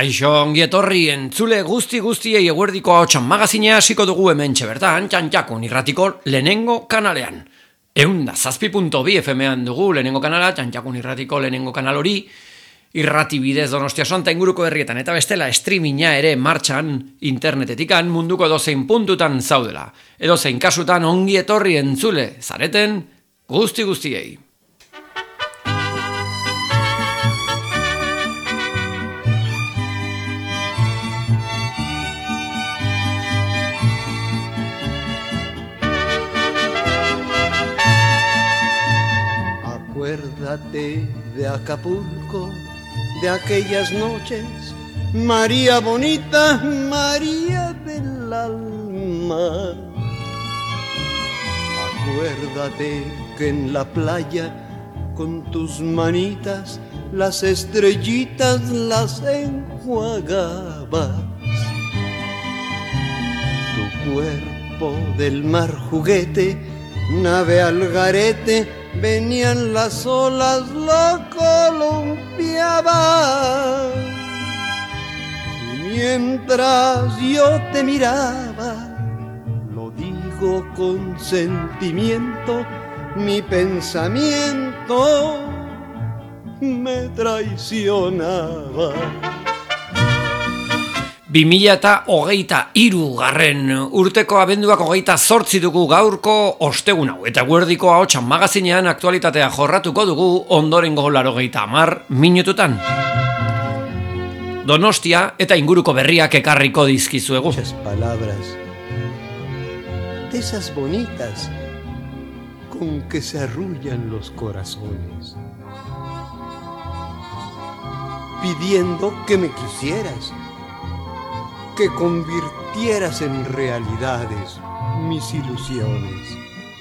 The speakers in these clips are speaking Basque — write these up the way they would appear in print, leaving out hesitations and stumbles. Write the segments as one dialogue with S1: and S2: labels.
S1: Kaixo, ongi etorri entzule guztiei eguerdiko ahotsan magazinea hasiko dugu hementxe bertan, Txantxakun irratiko lehenengo kanalean. 107.2 FM-an dugu lehenengo kanala, Txantxakun irratiko lehenengo kanal hori, irrati bidez Donostia Santa inguruko herrietan, eta bestela streaminga ere martxan internetetikan munduko edozein puntutan zaudela. Edozein kasutan ongi etorri entzule, zareten guztiei.
S2: Acuérdate de Acapulco, de aquellas noches, María bonita, María del alma. Acuérdate que en la playa, con tus manitas, las estrellitas las enjuagabas. Tu cuerpo del mar juguete, nave al garete, venían las olas, lo columpiaban. Y mientras yo te miraba, lo digo con sentimiento, mi pensamiento me traicionaba.
S1: 2023 urteko abenduak 28 dugu gaurko ostegun hau, eta eguerdiko ahotsan magazinean aktualitatea jorratuko dugu ondorengo 80 minututan. Donostia eta inguruko berriak ekarriko dizkizuegu.
S2: Muchas palabras, de esas bonitas con que se arrullan los corazones, pidiendo que me quisieras, que convirtieras en realidades mis ilusiones.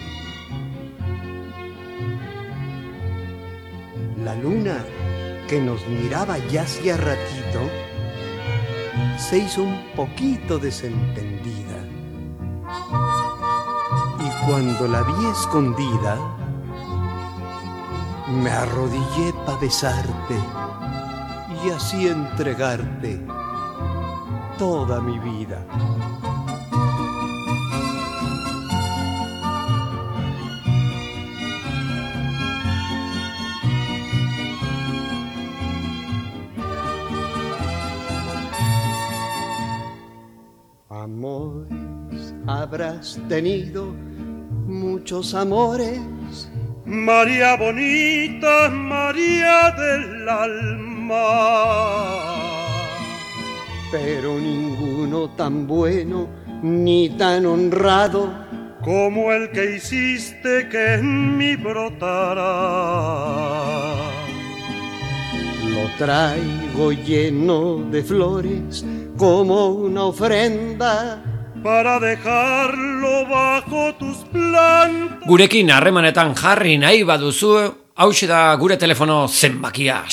S2: La luna, que nos miraba ya hacía ratito, se hizo un poquito desentendida. Y cuando la vi escondida, me arrodillé para besarte y así entregarte toda mi vida. Amores habrás tenido, muchos amores,
S3: María bonita, María del alma,
S2: pero ninguno tan bueno ni tan honrado
S3: como el que hiciste que en mí brotara.
S2: Lo traigo lleno de flores como una ofrenda
S3: para dejarlo bajo tus plantas.
S1: Gurekin harremanetan jarri nahi baduzu, hauxe da gure telefono zenbakia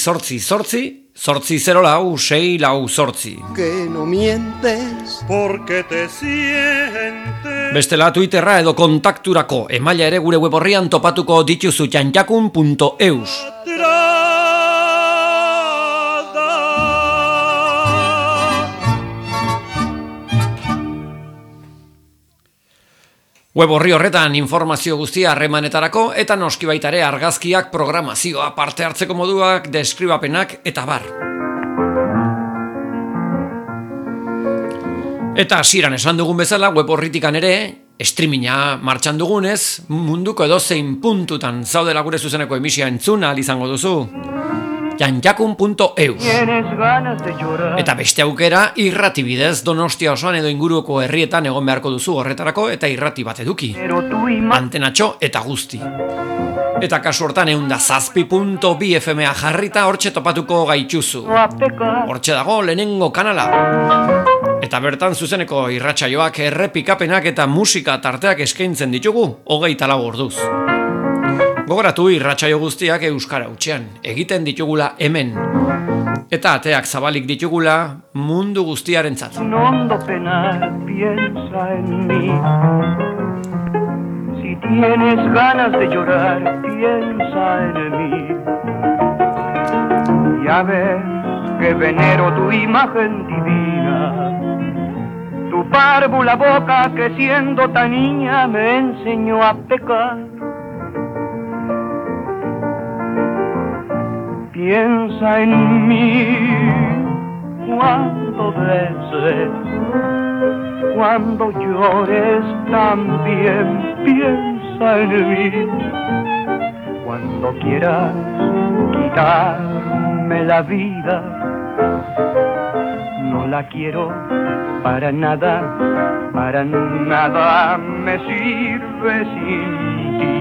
S1: 688-046-4.
S2: Que no mientes
S3: porque te sientes.
S1: Bestela Twitterra edo kontakturako emaila ere gure web orrian topatuko dituzu txantxakun.eus. Web orri horretan informazio guztia harremanetarako eta noski baita ere argazkiak, programazioa, parte hartzeko moduak, deskribapenak eta bar. Eta hasieran esan dugun bezala web orritikan ere streaminga martxan dugunez, munduko edozein puntutan zaudela gure zuzeneko emisioa entzun ahal izango duzu. Txantxakun.eus. Eta beste aukera irrati bidez Donostia osoan edo inguruko herrietan egon beharko duzu horretarako eta irrati bat eduki. Antenatxo eta guzti. Eta kasu hortan 107.2 FM-a jarrita hortxe topatuko gaituzu. Hortxe dago lehenengo kanala. Eta bertan zuzeneko irratsaioak, errepikapenak eta musika tarteak eskaintzen ditugu 24 orduz. Gogoratu irratsaio guztiak euskara hutsean egiten ditugula hemen. Eta ateak zabalik ditugula mundu guztiarentzat.
S4: Un hondo penal piensa en mí. Si tienes ganas de llorar, piensa en mí. Ya ves que venero tu imagen divina, tu párvula boca que siendo tan niña me enseñó a pecar. Piensa en mí cuando beses, cuando llores también piensa en mí. Cuando quieras quitarme la vida, no la quiero para nada me sirve sin ti.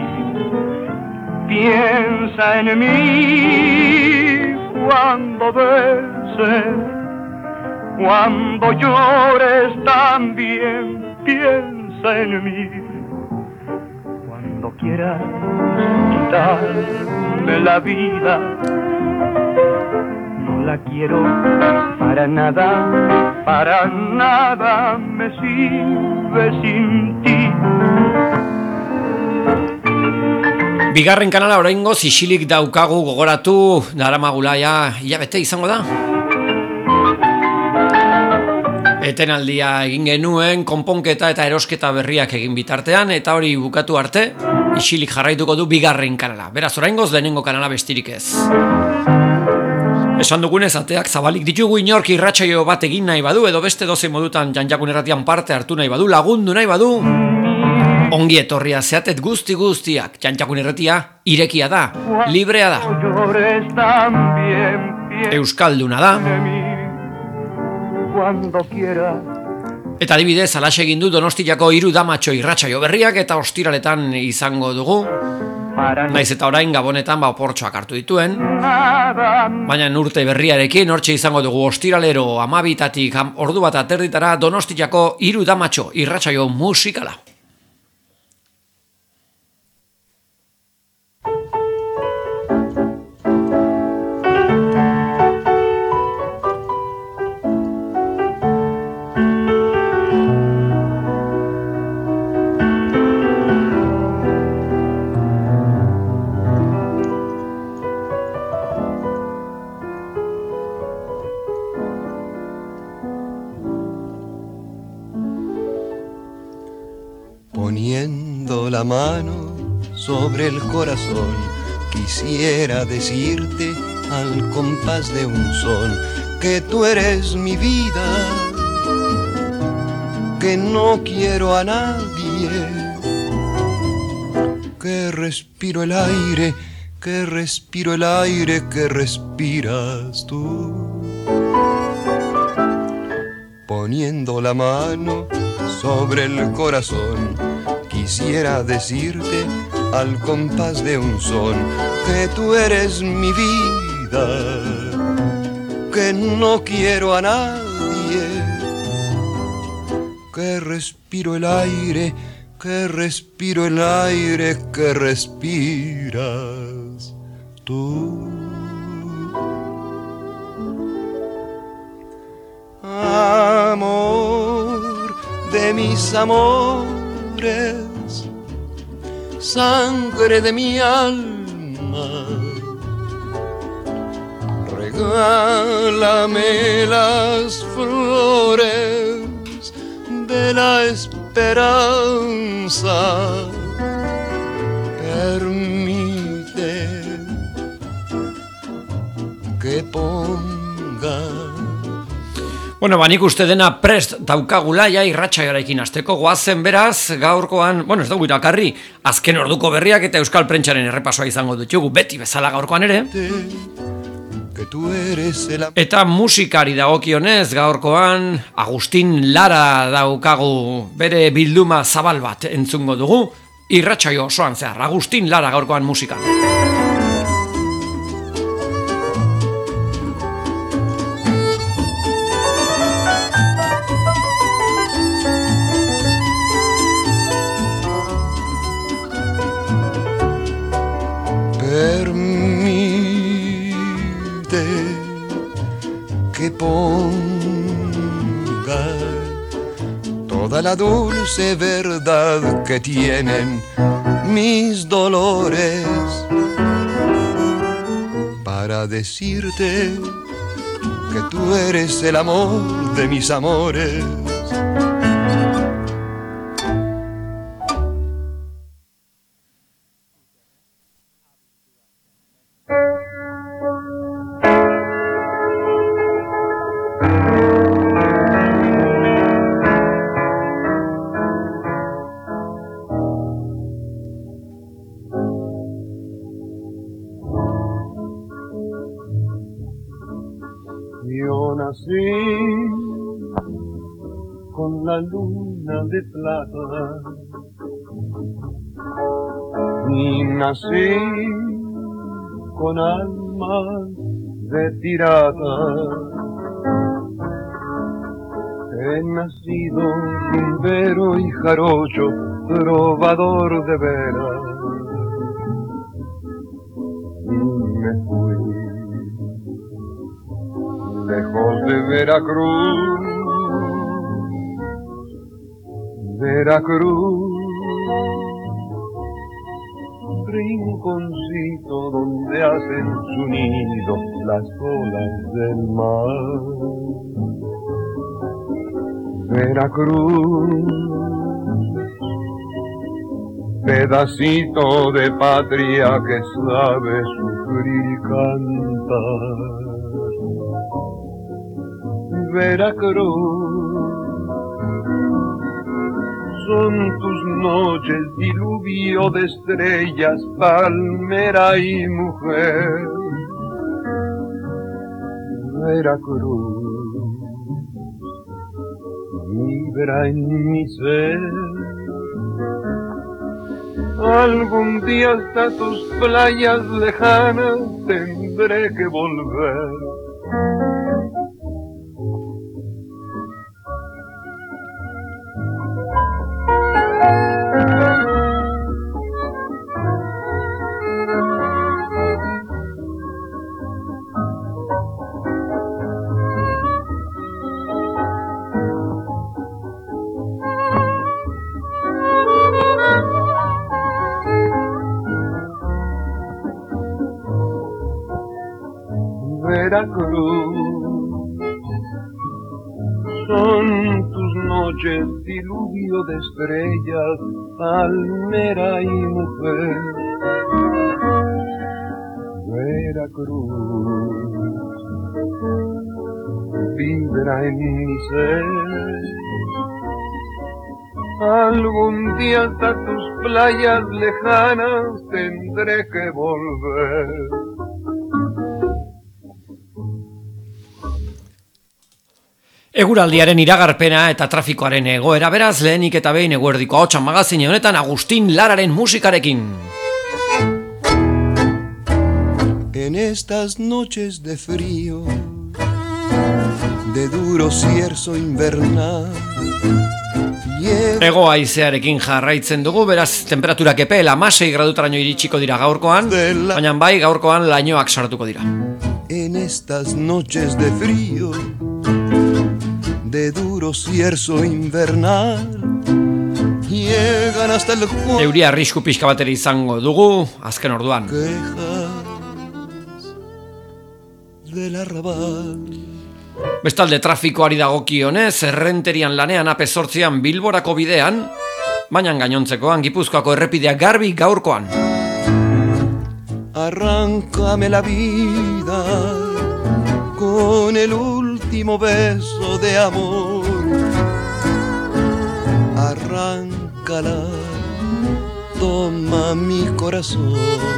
S4: Piensa en mí cuando beses, cuando llores también piensa en mí. Cuando quieras quitarme la vida, no la quiero para nada me sirve sin ti.
S1: Bigarren kanala oraingoz isilik daukagu, gogoratu, daramagula hilabete izango da. Etenaldia egin genuen, konponketa eta erosketa berriak egin bitartean, eta hori bukatu arte, isilik jarraituko du bigarren kanala. Beraz, oraingoz lehenengo kanala bestirik ez. Esan dugunez, ateak zabalik ditugu, inork irratsaio bat egin nahi badu, edo beste dozein modutan Janjakun Irratian parte hartu nahi badu, lagundu nahi badu, ongi etorria zeatet guztiak. Janjakun Irratia irekia da, librea da, euskalduna da. Eta adibidez, alaxe egin du Donostiako 3 damatxo irratsaio berriak eta ostiraletan izango dugu. Naiz eta orain Gabonetan oportxoak hartu dituen. Baina urte berriarekin hortxe izango dugu ostiralero 12tatik 1:30 Donostiako 3 damatxo irratsaio musikala.
S2: Poniendo la mano sobre el corazón, quisiera decirte al compás de un son que tú eres mi vida, que no quiero a nadie, que respiro el aire, que respiro el aire que respiras tú. Poniendo la mano sobre el corazón, quisiera decirte al compás de un son que tú eres mi vida, que no quiero a nadie, que respiro el aire, que respiro el aire que respiras tú. Amor de mis amores, sangre de mi alma, regálame las flores de la esperanza, permite que ponga.
S1: Bueno, nik uste dena prest daukagula irratsaioarekin hasteko, goazen beraz, gaurkoan, ez dugu irakarri, azken orduko berriak eta Euskal Prentsaren errepasoa izango ditugu, beti bezala gaurkoan ere. Eta musikari dagokionez, gaurkoan, Agustin Lara daukagu, bere bilduma zabal bat entzungo dugu, irratsaio osoan zehar, Agustin Lara gaurkoan musikan.
S2: Que ponga toda la dulce verdad que tienen mis dolores para decirte que tú eres el amor de mis amores.
S3: Nací con la luna de plata y nací con alma de pirata. He nacido rumbero y jarocho, trovador de veras, y me fui lejos de Veracruz, Veracruz, rinconcito donde hacen su nido las olas del mar. Veracruz, pedacito de patria que sabe sufrir y cantar. Veracruz, son tus noches diluvio de estrellas, palmera y mujer. Veracruz, vibra en mi ser. Algún día hasta tus playas lejanas tendré que volver. Veracruz, son tus noches diluvio de estrellas, palmera y mujer. Veracruz, vibra en mi ser. Algún día hasta tus playas lejanas tendré que volver.
S1: Eguraldiaren iragarpena eta trafikoaren egoera, beraz lehenik eta behin eguerdiko ahotsa magazine honetan Agustin Lararen musikarekin.
S2: En estas noches de frío, de duro cierzo invernal,
S1: Ego haizearekin jarraitzen dugu, beraz temperaturak epel 16 gradutaraino iritsiko dira gaurkoan, baina bai gaurkoan lainoak sartuko dira.
S2: En estas noches de frío, de duro cierzo invernal, llegan hasta el juego.
S1: Euria arrisku pixka batera izango dugu azken orduan.
S2: Del arrabal.
S1: Bestalde trafikoari dagokionez, Errenterian lanean AP8an Bilborako bidean, baina gainontzekoan Gipuzkoako errepidea garbi gaurkoan.
S2: Arráncame la vida con el último beso de amor. Arráncala, toma mi corazón.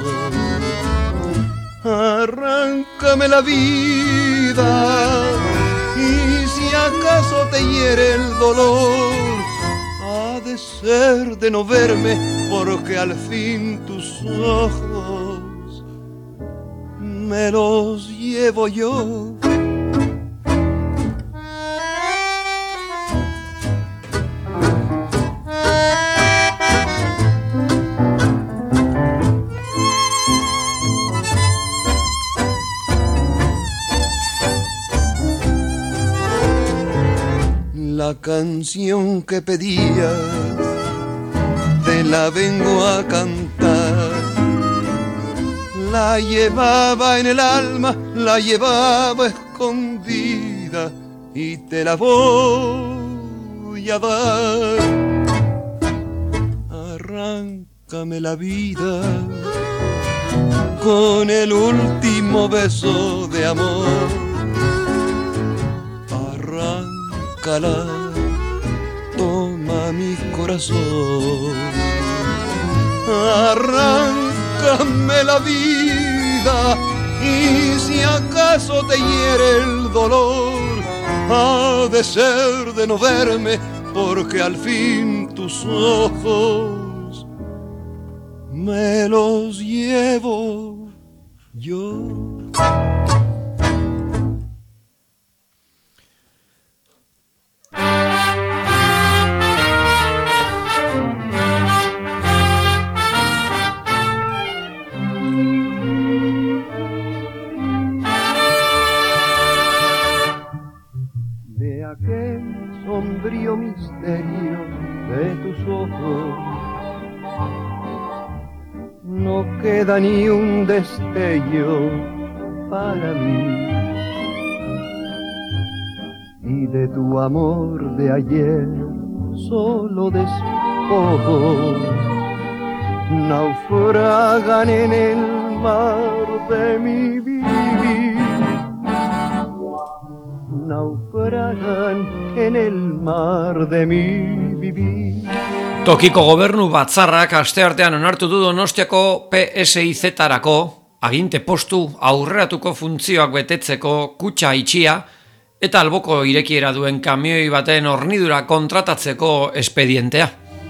S2: Arráncame la vida, y si acaso te hiere el dolor, ha de ser de no verme, porque al fin tus ojos me los llevo yo. La canción que pedías, te la vengo a cantar. La llevaba en el alma, la llevaba escondida y te la voy a dar. Arráncame la vida con el último beso de amor. Arráncala, toma mi corazón. Arráncame la vida y si acaso te hiere el dolor, ha de ser de no verme, porque al fin tus ojos me los llevo yo.
S3: De aquel sombrío misterio de tus ojos no queda ni un destello para mí, y de tu amor de ayer solo despojos naufragan en el mar de mi vivir, naufragan en el mar de mi vivir.
S1: Tokiko gobernu batzarrak asteartean onartu du Donostiako PSIZ-arako aginte postu aurreratuko funtzioak betetzeko kutxa itxia eta alboko irekiera duen kamioi baten hornidura kontratatzeko espedientea.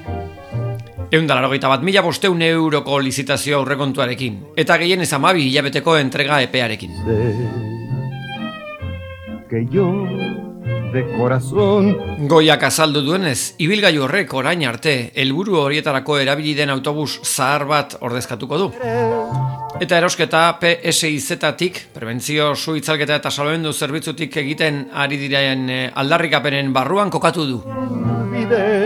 S1: 181.500 euroko lizitazio aurrekontuarekin eta gehienez 12 hilabeteko entrega epearekin.
S3: Que yo de corazón
S1: Goiak azaldu duenez, ibilgailu horrek orain arte helburu horietarako erabili den autobus zahar bat ordezkatuko du. Eta erosketa PSIZ-tik, prebentzio su-itzalketa eta salbamendu zerbitzutik egiten ari diren aldarrikapenen barruan kokatu du.
S3: me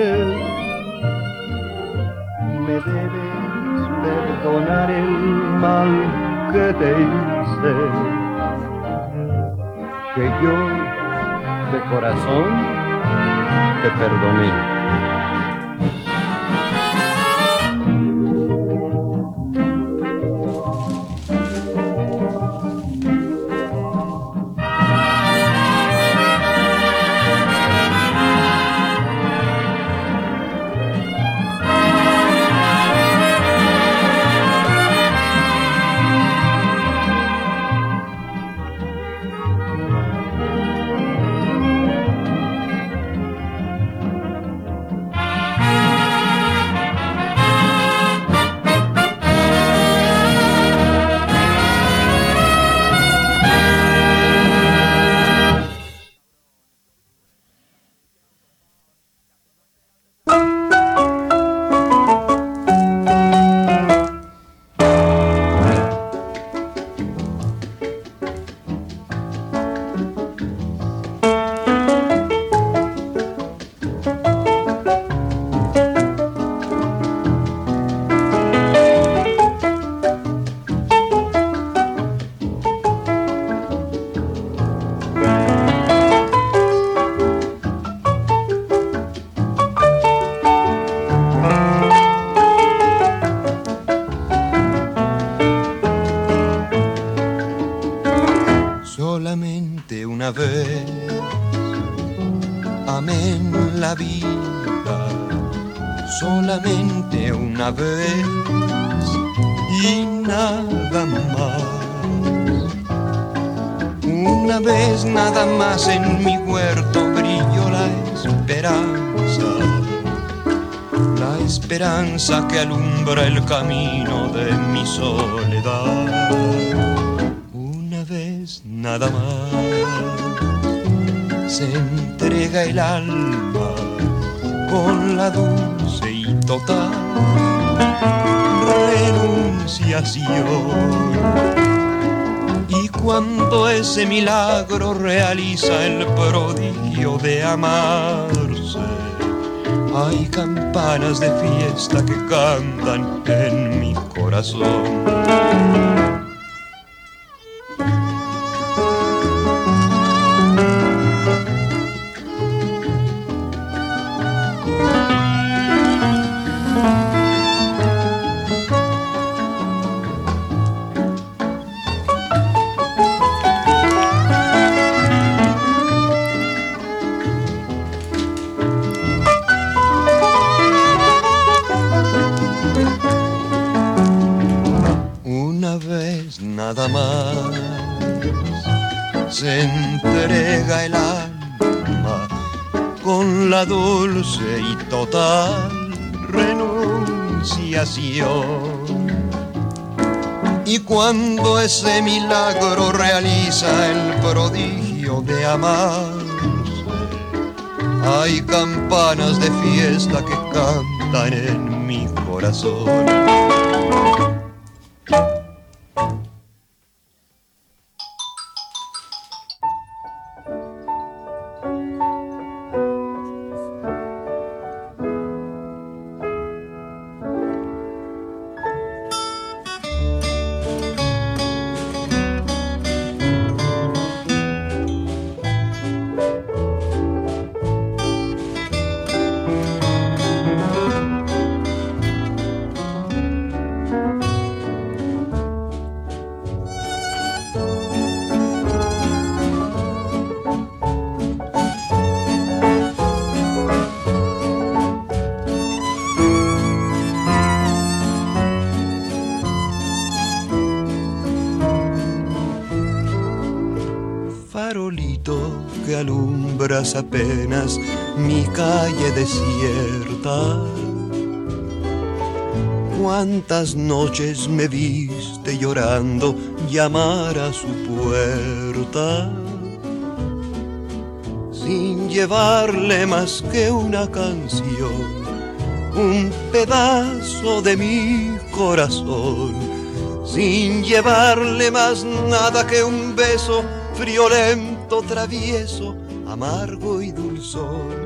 S3: debes perdonar el mal que te hice, que yo de corazón te perdoné.
S2: Solamente una vez amé en la vida, solamente una vez y nada más. Una vez nada más en mi huerto brilló la esperanza que alumbra el camino de mi soledad. Una vez nada más se entrega el alma con la dulce y total renunciación. Y cuando ese milagro realiza el prodigio de amarse, hay campanas de fiesta que cantan en mi corazón. una vez nada más se entrega el alma con la dulce y total renunciación. Y cuando ese milagro realiza el prodigio de amarse, hay campanas de fiesta que cantan en mi corazón. Que alumbras apenas mi calle desierta. Cuántas noches me viste llorando llamar a su puerta, sin llevarle más que una canción, un pedazo de mi corazón, sin llevarle más nada que un beso friolento, travieso, amargo y dulzón.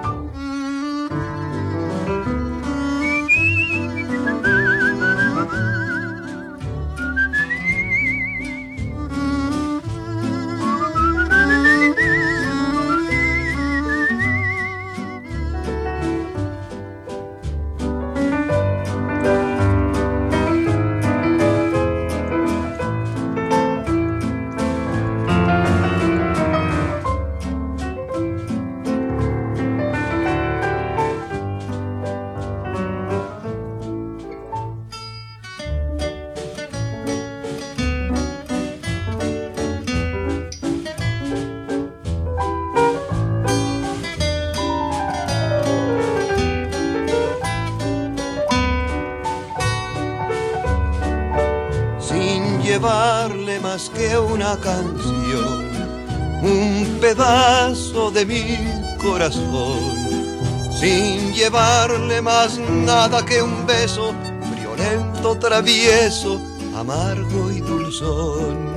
S2: Llevarle más que una canción, un pedazo de mi corazón, sin llevarle más nada que un beso friolento, travieso, amargo y dulzón.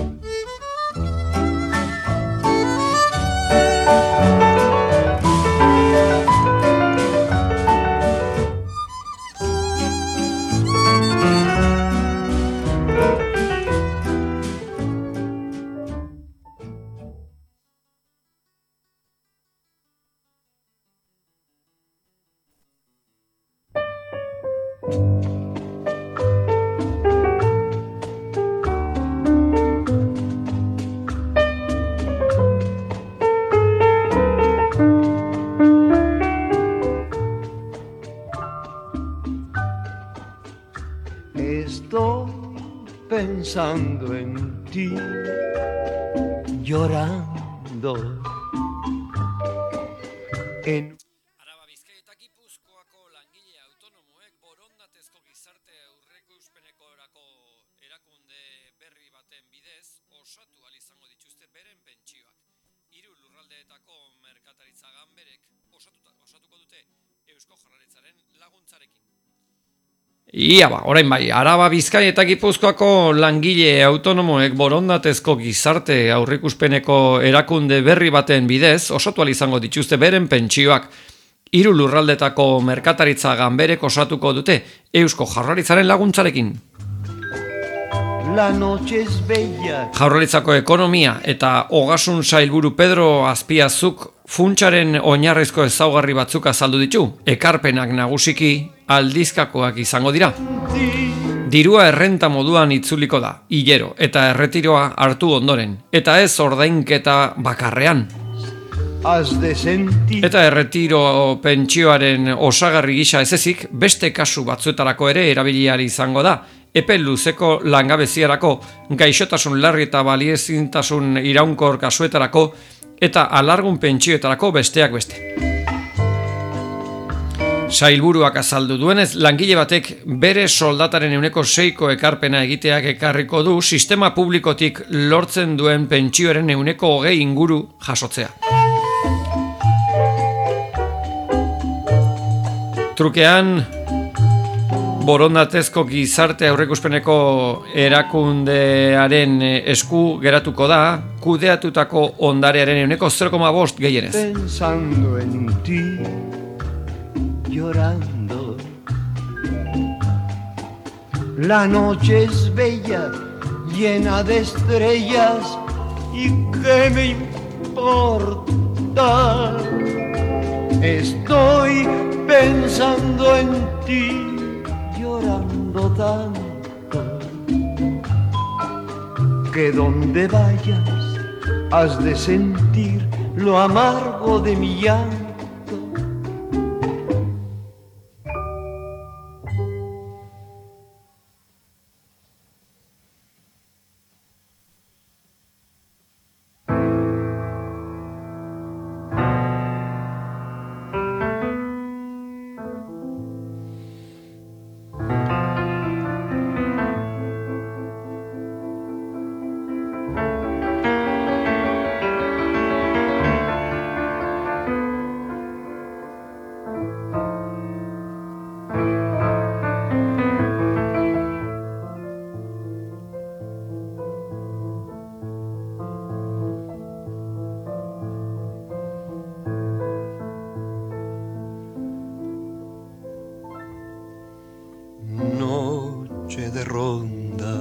S2: Estoy pensando en ti, llorando en
S1: Araba Bizkaia eta Gipuzkoako langile autonomoek borondatezko gizarte aurreikuspenekorako erakunde berri baten bidez osatu ahal izango dituzte beren pentsioak. 3 lurraldeetako merkataritza ganberek osatuko dute Eusko Jaurlaritzaren laguntzarekin. Ia orain bai, Araba Bizkaia eta Gipuzkoako langile autonomoek borondatezko gizarte aurreikuspeneko erakunde berri baten bidez osatu ahal izango dituzte beren pentsioak. 3 lurraldetako merkataritza ganberek osatuko dute Eusko Jaurlaritzaren laguntzarekin.
S2: La noche es bella.
S1: Jaurlaritzako ekonomia eta ogasun sailburu Pedro Azpiazuk funtsaren oinarrizko ezaugarri batzuk azaldu ditu. Ekarpenak nagusiki aldizkakoak izango dira. Dirua errenta moduan itzuliko da, hilero, eta erretiroa hartu ondoren, eta ez ordainketa bakarrean. Eta erretiro pentsioaren osagarri gisa ez ezik, beste kasu batzuetarako ere erabiliari izango da, epe luzeko langabeziarako, gaixotasun larri eta baliezintasun iraunkor kasuetarako eta alargun pentsioetarako besteak beste. Sailburuak azaldu duenez, langile batek bere soldataren 6% ekarpena egiteak ekarriko du sistema publikotik lortzen duen pentsioaren 20% inguru jasotzea. Trukean, borondatezko gizarte aurreikuspeneko erakundearen esku geratuko da, kudeatutako ondarearen 0,5% gehienez.
S4: Pensando en ti, llorando. La noche es bella, llena de estrellas, y qué me importa. Estoy pensando en ti, llorando tanto, que donde vayas has de sentir lo amargo de mi llanto.
S2: De ronda,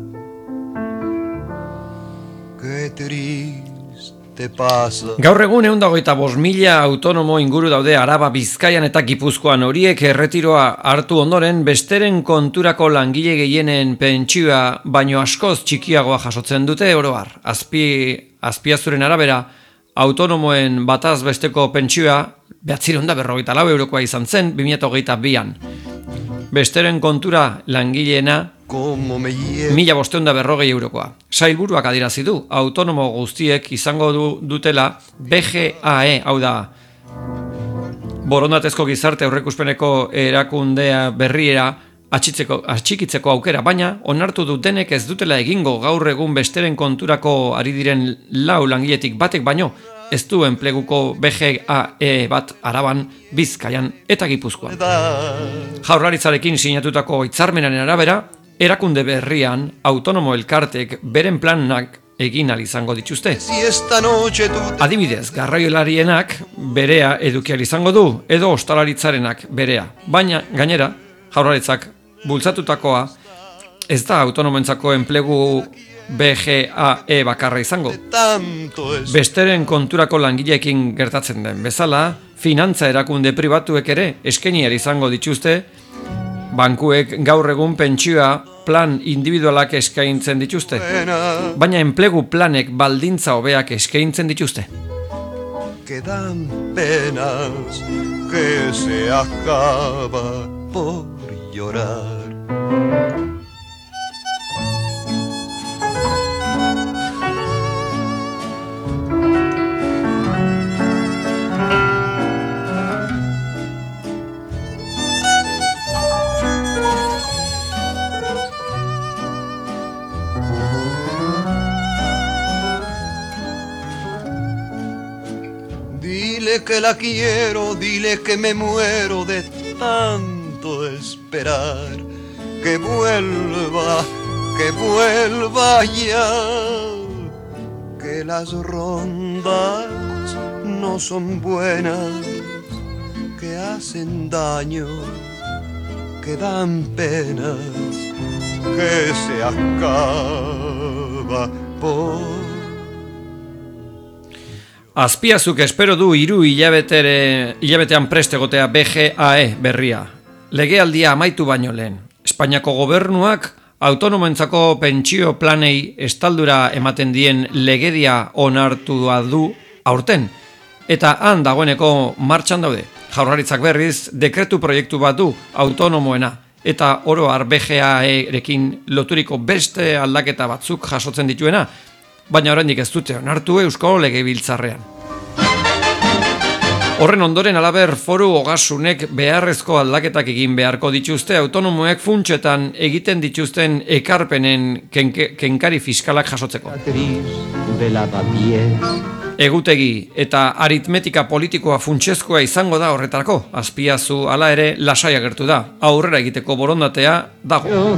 S2: qué triste pasa.
S1: Gaur egun 125.000 autonomo inguru daude Araba, Bizkaian eta Gipuzkoan. Horiek erretiroa hartu ondoren besteren konturako langile gehienen pentsioa baino askoz txikiagoa jasotzen dute oro har. Azpiazuren arabera, autonomoen bataz besteko pentsioa 954 eurokoa izan zen 2022an. Besteren kontura langileena 1.540 eurokoa. Sailburuak adierazi du, autonomo guztiek izango dutela BGAE, hau da, borondatezko gizarte aurreikuspeneko erakundea berriera atxikitzeko aukera, baina onartu dutenek ez dutela egingo gaur egun besteren konturako ari diren 4 langiletik batek baino, ez du enpleguko BGAE bat Araban, Bizkaian eta Gipuzkoan. Jaurlaritzarekin sinatutako hitzarmenaren arabera, erakunde berrian autonomo elkartek beren planak egin ahal izango dituzte. Adibidez, garraiolarienak berea eduki ahal izango du, edo ostalaritzarenak berea. Baina, gainera, Jaurlaritzak bultzatutakoa ez da autonomoentzako enplegu BGAE bakarra izango. Besteren konturako langileekin gertatzen den bezala, finantza erakunde pribatuek ere eskaini ahal izango dituzte, bankuek gaur egun pentsioa plan individualak eskaintzen dituzte, baina enplegu planek baldintza hobeak eskaintzen dituzte.
S2: Quedan penas que se acaba por llorar. Dile que la quiero, dile que me muero de tanto esperar, que vuelva ya, que las rondas no son buenas, que hacen daño, que dan penas, que se acaba por...
S1: Azpiazuk espero du 3 hilabetean prest egotea BGAE berria. Legealdia amaitu baino lehen. Espainiako gobernuak autonomoentzako pentsio planei estaldura ematen dien legedia onartua du aurten. Eta dagoeneko martxan daude. Jaurlaritzak berriz dekretu proiektu bat du autonomoena. eta oro har BGA-erekin loturiko beste aldaketa batzuk jasotzen dituena, baina oraindik ez dute onartu Eusko Legebiltzarrean. Horren ondoren halaber Foru Ogasunek beharrezko aldaketak egin beharko dituzte autonomoek funtsetan egiten dituzten ekarpenen kenkari fiskalak jasotzeko. Egutegi eta aritmetika politikoa funtsezkoa izango da horretarako. Azpiazu hala ere lasai agertu da. Aurrera egiteko borondatea dago.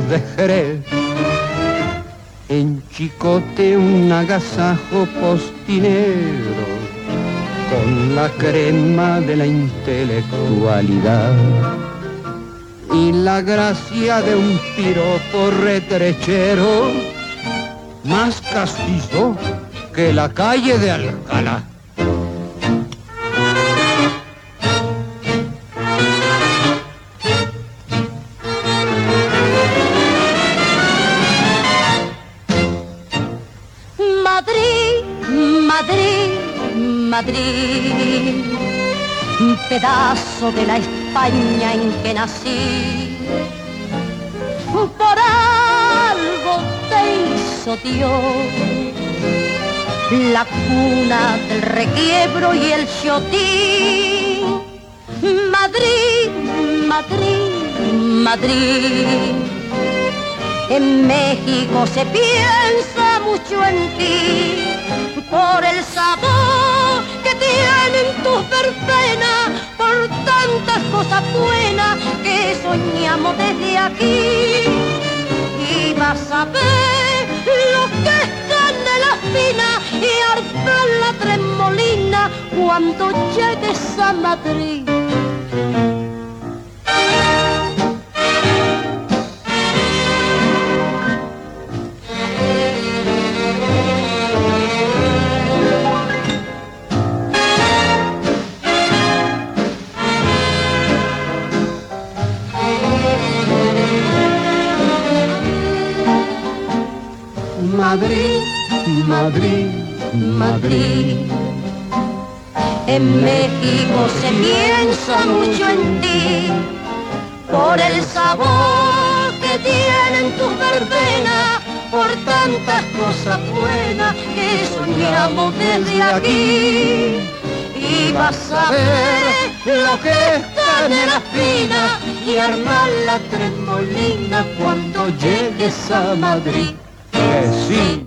S5: En Chicote un agasajo postinero con la crema de la intelectualidad y la gracia de un piropo retrechero más castizo que la calle de Alcalá.
S6: Madrid, un pedazo de la España en que nací, por algo te hizo Dios, la cuna del requiebro y el chotín. Madrid, Madrid, Madrid, en México se piensa mucho en ti, por el sabor que tienen tus verbenas, por tantas cosas buenas que soñamos desde aquí. Y vas a ver lo que es canela fina y arpar la tremolina cuando llegues a Madrid.
S5: Madrid, Madrid, Madrid.
S6: En México se piensa mucho en ti, por el sabor que tienen tus verbenas, por tantas cosas buenas que soñamos desde aquí. Y vas a ver lo que es canela fina y armar la tremolina cuando llegues a Madrid.
S5: Que sí.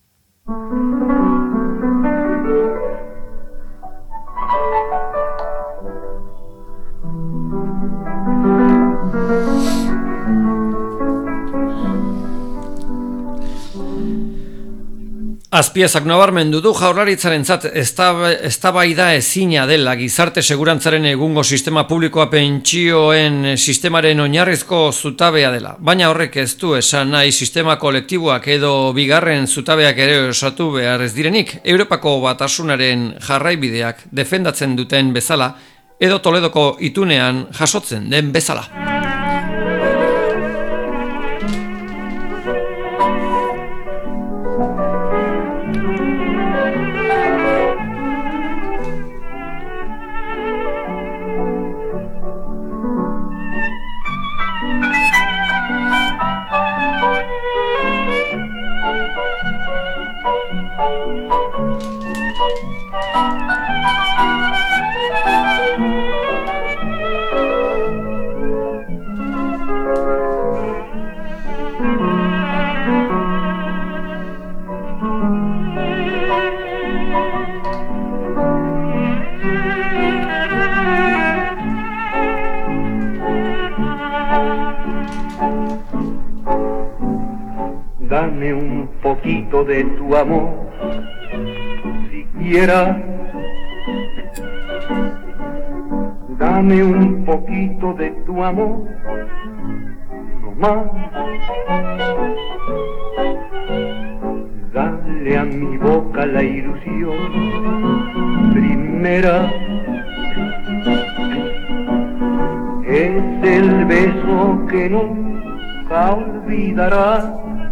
S1: Azpiezak nabarmendu du Jaurlaritzarentzat eztabaida ezina dela gizarte segurantzaren egungo sistema publikoa pentsioen sistemaren oinarrizko zutabea dela. Baina horrek ez du esan nahi sistema kolektiboak edo bigarren zutabeak ere osatu behar ez direnik, Europako Batasunaren jarraibideak defendatzen duten bezala edo Toledoko itunean jasotzen den bezala.
S4: Dame un poquito de tu amor, siquiera. Dame un poquito de tu amor, no más. Dale a mi boca la ilusión primera. Es el beso que nunca olvidarás,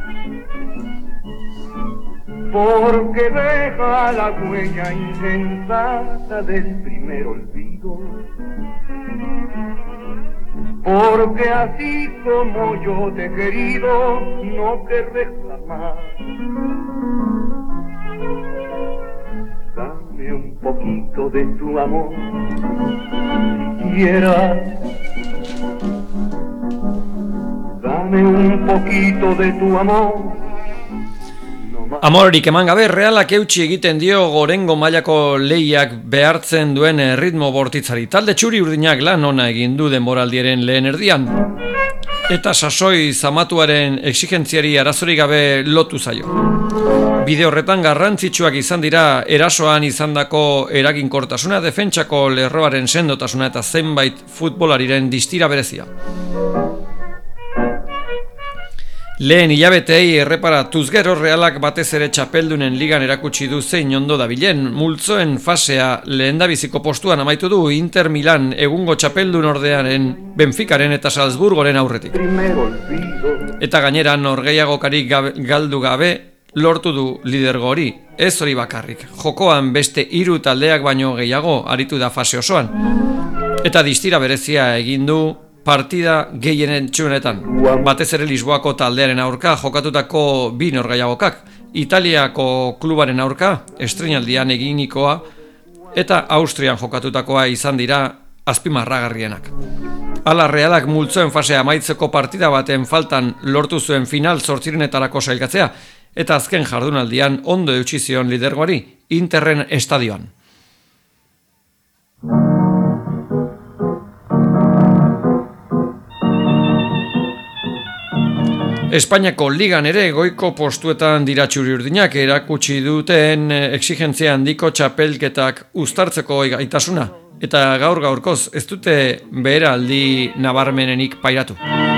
S4: porque deja la huella insensata del primer olvido, porque así como yo te he querido, no querré jamás. Dame un poquito de tu amor, si quieras. Dame un poquito de tu amor.
S1: Amorik eman gabe, Realak eutsi egiten dio gorengo mailako lehiak behartzen duen ritmo bortitzari. Talde txuri urdinak lan ona egin du denboraldiaren lehen erdian. Eta sasoi zamatuaren exigentziari arazorik gabe lotu zaio. Bide horretan garrantzitsuak izan dira erasoan izandako eraginkortasuna, defentsako lerroaren sendotasuna eta zenbait futbolariren distira berezia. Lehen hilabetei erreparatuz gero, Realak batez ere txapeldunen ligan erakutsi du zein ondo dabilen. Multzoen fasea lehendabiziko postuan amaitu du Inter Milan egungo txapeldun ordearen Benficaren eta Salzburgoren aurretik. Eta gainera norgehiagokarik galdu gabe lortu du lidergo hori. Ez hori bakarrik. Jokoan beste 3 taldeak baino gehiago aritu da fase osoan. Eta distira berezia egin du partida gehienen txunetan. Batez ere Lisboako taldearen aurka jokatutako 2 norgehiagokak, Italiako klubaren aurka estreinaldian eginikoa eta Austrian jokatutakoa izan dira azpimarragarrienak. Hala, Realak multzoen fasea amaitzeko partida baten faltan lortu zuen final 8etarako sailkatzea, eta azken jardunaldian ondo eutsi zion lidergoari Interren estadioan. Espainiako ligan ere goiko postuetan dira txuri urdinak erakutsi duten exigentzia handiko txapelketak uztartzeko gaitasuna, eta gaur-gaurkoz ez dute beheraldi nabarmenenik pairatu.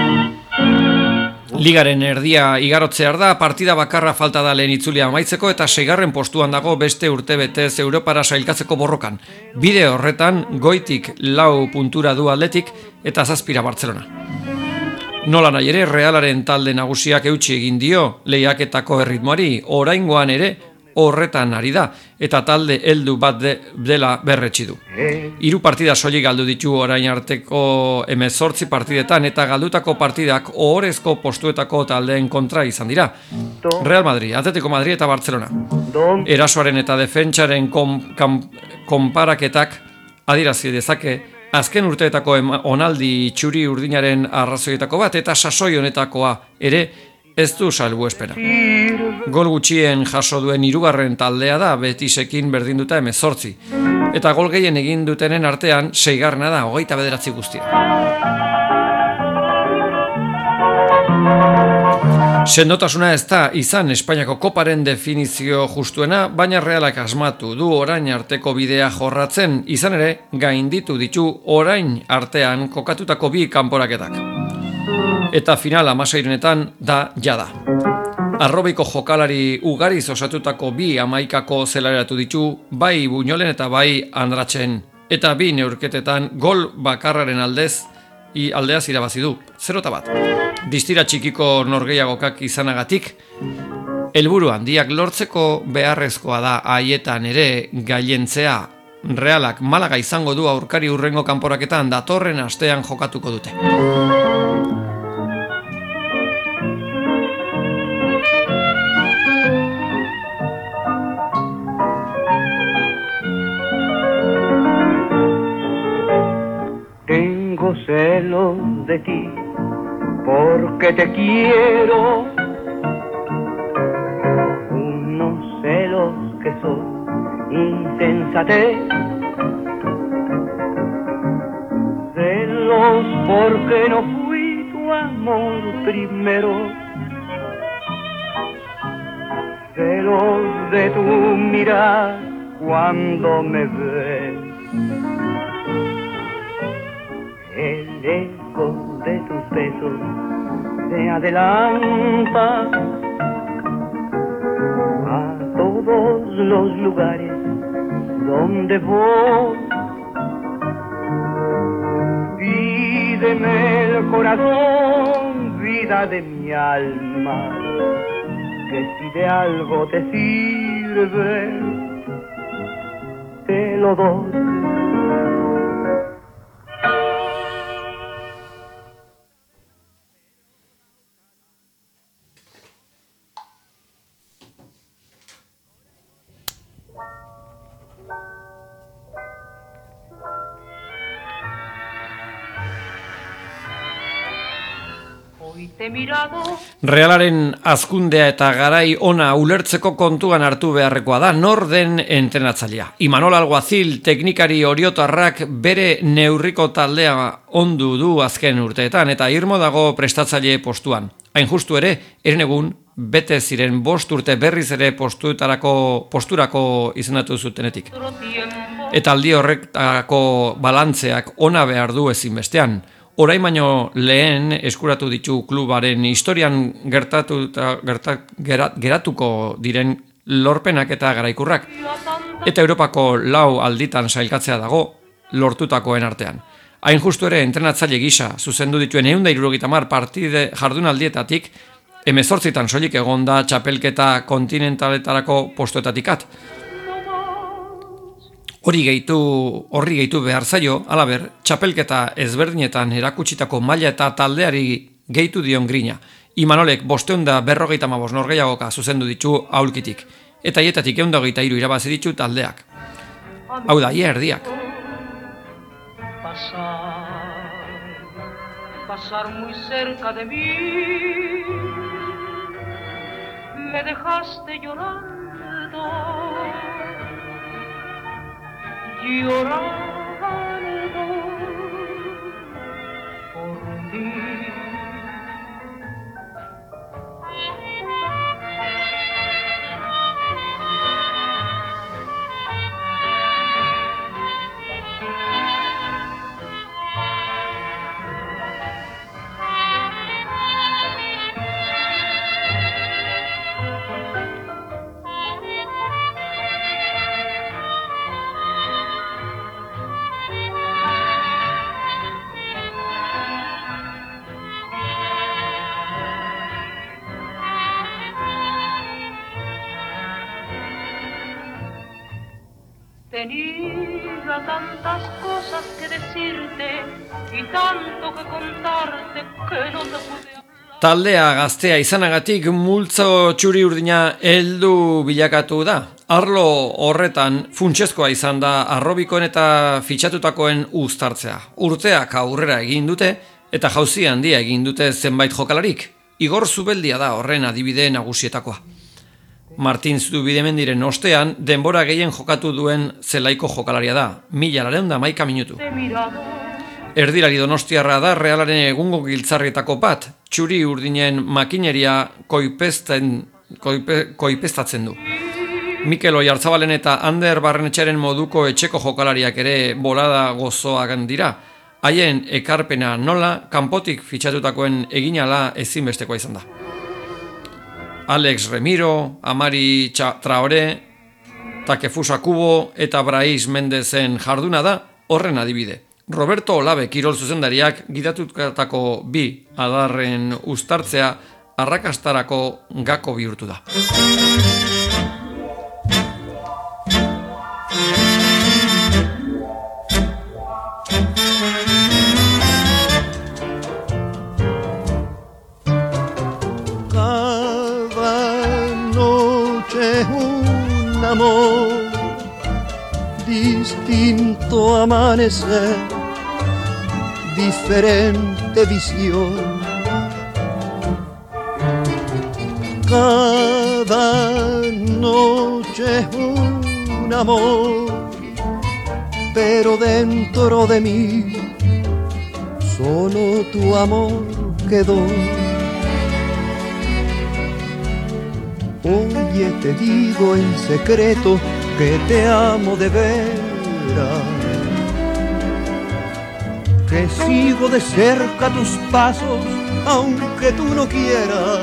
S1: Ligaren erdia igarotzear da, partida bakarra falta da lehen itzulia amaitzeko eta 6. postuan dago beste urtebetez Europara sailkatzeko borrokan. Bide horretan goitik 4 puntura du Atletik eta 7 Bartzelona. Nola nahi ere, Realaren talde nagusiak eutsi egin dio lehiaketako erritmoari, oraingoan ere horretan ari da, eta talde heldu bat dela berretsi du. 3 partida soilik galdu ditu orain arteko 18 partidetan, eta galdutako partidak ohorezko postuetako taldeen kontra izan dira. Real Madrid, Atletico Madrid eta Barcelona. Erasoaren eta defentsaren konparaketak adirazi dezake azken urteetako onaldi txuri urdinaren arrazoietako bat, eta sasoi honetakoa ere ez du salbuespena. Gol gutxien jaso duen 3. taldea da, Betisekin berdinduta 18. Eta gol gehien egin dutenen artean 6. da, 29 guztia. Sendotasuna ez da izan Espainiako koparen definizio justuena, baina Realak asmatu du orain arteko bidea jorratzen, izan ere gainditu ditu orain artean kokatutako 2 kanporaketak. Eta final 16etan da jada. Arrobiko jokalari ugariz osatutako 2 hamaikako zelareratu ditu, bai Buñolen eta bai Andratzen, eta 2 neurketetan gol bakarraren aldeaz irabazi du, 0-1. Distira txikiko norgehiagokak izanagatik, helburu handiak lortzeko beharrezkoa da haietan ere gailentzea. Realak Malaga izango du aurkari hurrengo kanporaketan, datorren astean jokatuko dute.
S4: Tengo celos de ti porque te quiero, unos celos que son insensatez, celos porque no fui tu amor primero, celos de tu mirar cuando me ves, el eco de tus besos se adelanta a todos los lugares donde voy. Pídeme el corazón, vida de mi alma, que si de algo te sirve, te lo doy.
S1: Realaren hazkundea eta garai ona ulertzeko kontuan hartu beharrekoa da nor den entrenatzailea. Imanol Alguazil teknikari oriotarrak bere neurriko taldea ondu du azken urteetan eta irmo dago prestatzaile postuan. Hain justu ere, egun bete ziren 5 urte berriz ere posturako izendatu zutenetik. Eta aldi horretako balantzeak ona behar du ezinbestean. Orain baino lehen eskuratu ditu klubaren historian geratuko diren lorpenak eta garaikurrak. Eta Europako 4 alditan sailkatzea dago lortutakoen artean. Hain justu ere entrenatzaile gisa zuzendu dituen 170 partide jardunaldietatik 18 soilik egonda txapelketa kontinentaletarako postuetatikat. Horri gehitu behar zaio, alaber, txapelketa ezberdinetan erakutsitako maila eta taldeari gehitu dion grina. Imanolek 555 norgehiagoka zuzendu ditu aulkitik, eta hietatik 123 irabazi ditu taldeak. Hau da, ia erdiak.
S7: Pasar muy cerca de mí, me dejaste llorando. Llorando por ti. Tenía tantas cosas que decirte y tanto que contarte que no te pude hablar.
S1: Taldea gaztea izanagatik multzo txuri urdina heldu bilakatu da. Arlo horretan funtsezkoa izan da arrobikoen eta fitxatutakoen uztartzea. Urteak aurrera egin dute eta jauzi handia egin dute zenbait jokalarik. Igor Zubeldia da horren adibide nagusietakoa. Martin Zubidemendiren ostean, denbora gehien jokatu duen zelaiko jokalaria da, 1011 minutu. Erdilari donostiarra da Realaren egungo giltzarrietako bat, txuri urdinen makineria koipestatzen du. Mikel Oiartzabalen eta Ander Barrenetxeren moduko etxeko jokalariak ere bolada gozoagan dira. Haien ekarpena nola, kanpotik fitxatutakoen eginala ezinbestekoa izan da. Alex Remiro, Amari Traore, Takefusa Kubo eta Brais Mendezen jarduna da horren adibide. Roberto Olabe kirol zuzendariak gidatutako 2 adarren uztartzea arrakastarako gako bihurtu da.
S5: Un amor, distinto amanecer, diferente visión. Cada noche un amor, pero dentro de mí solo tu amor quedó. Oye, te digo en secreto que te amo de veras, que sigo de cerca tus pasos aunque tú no quieras,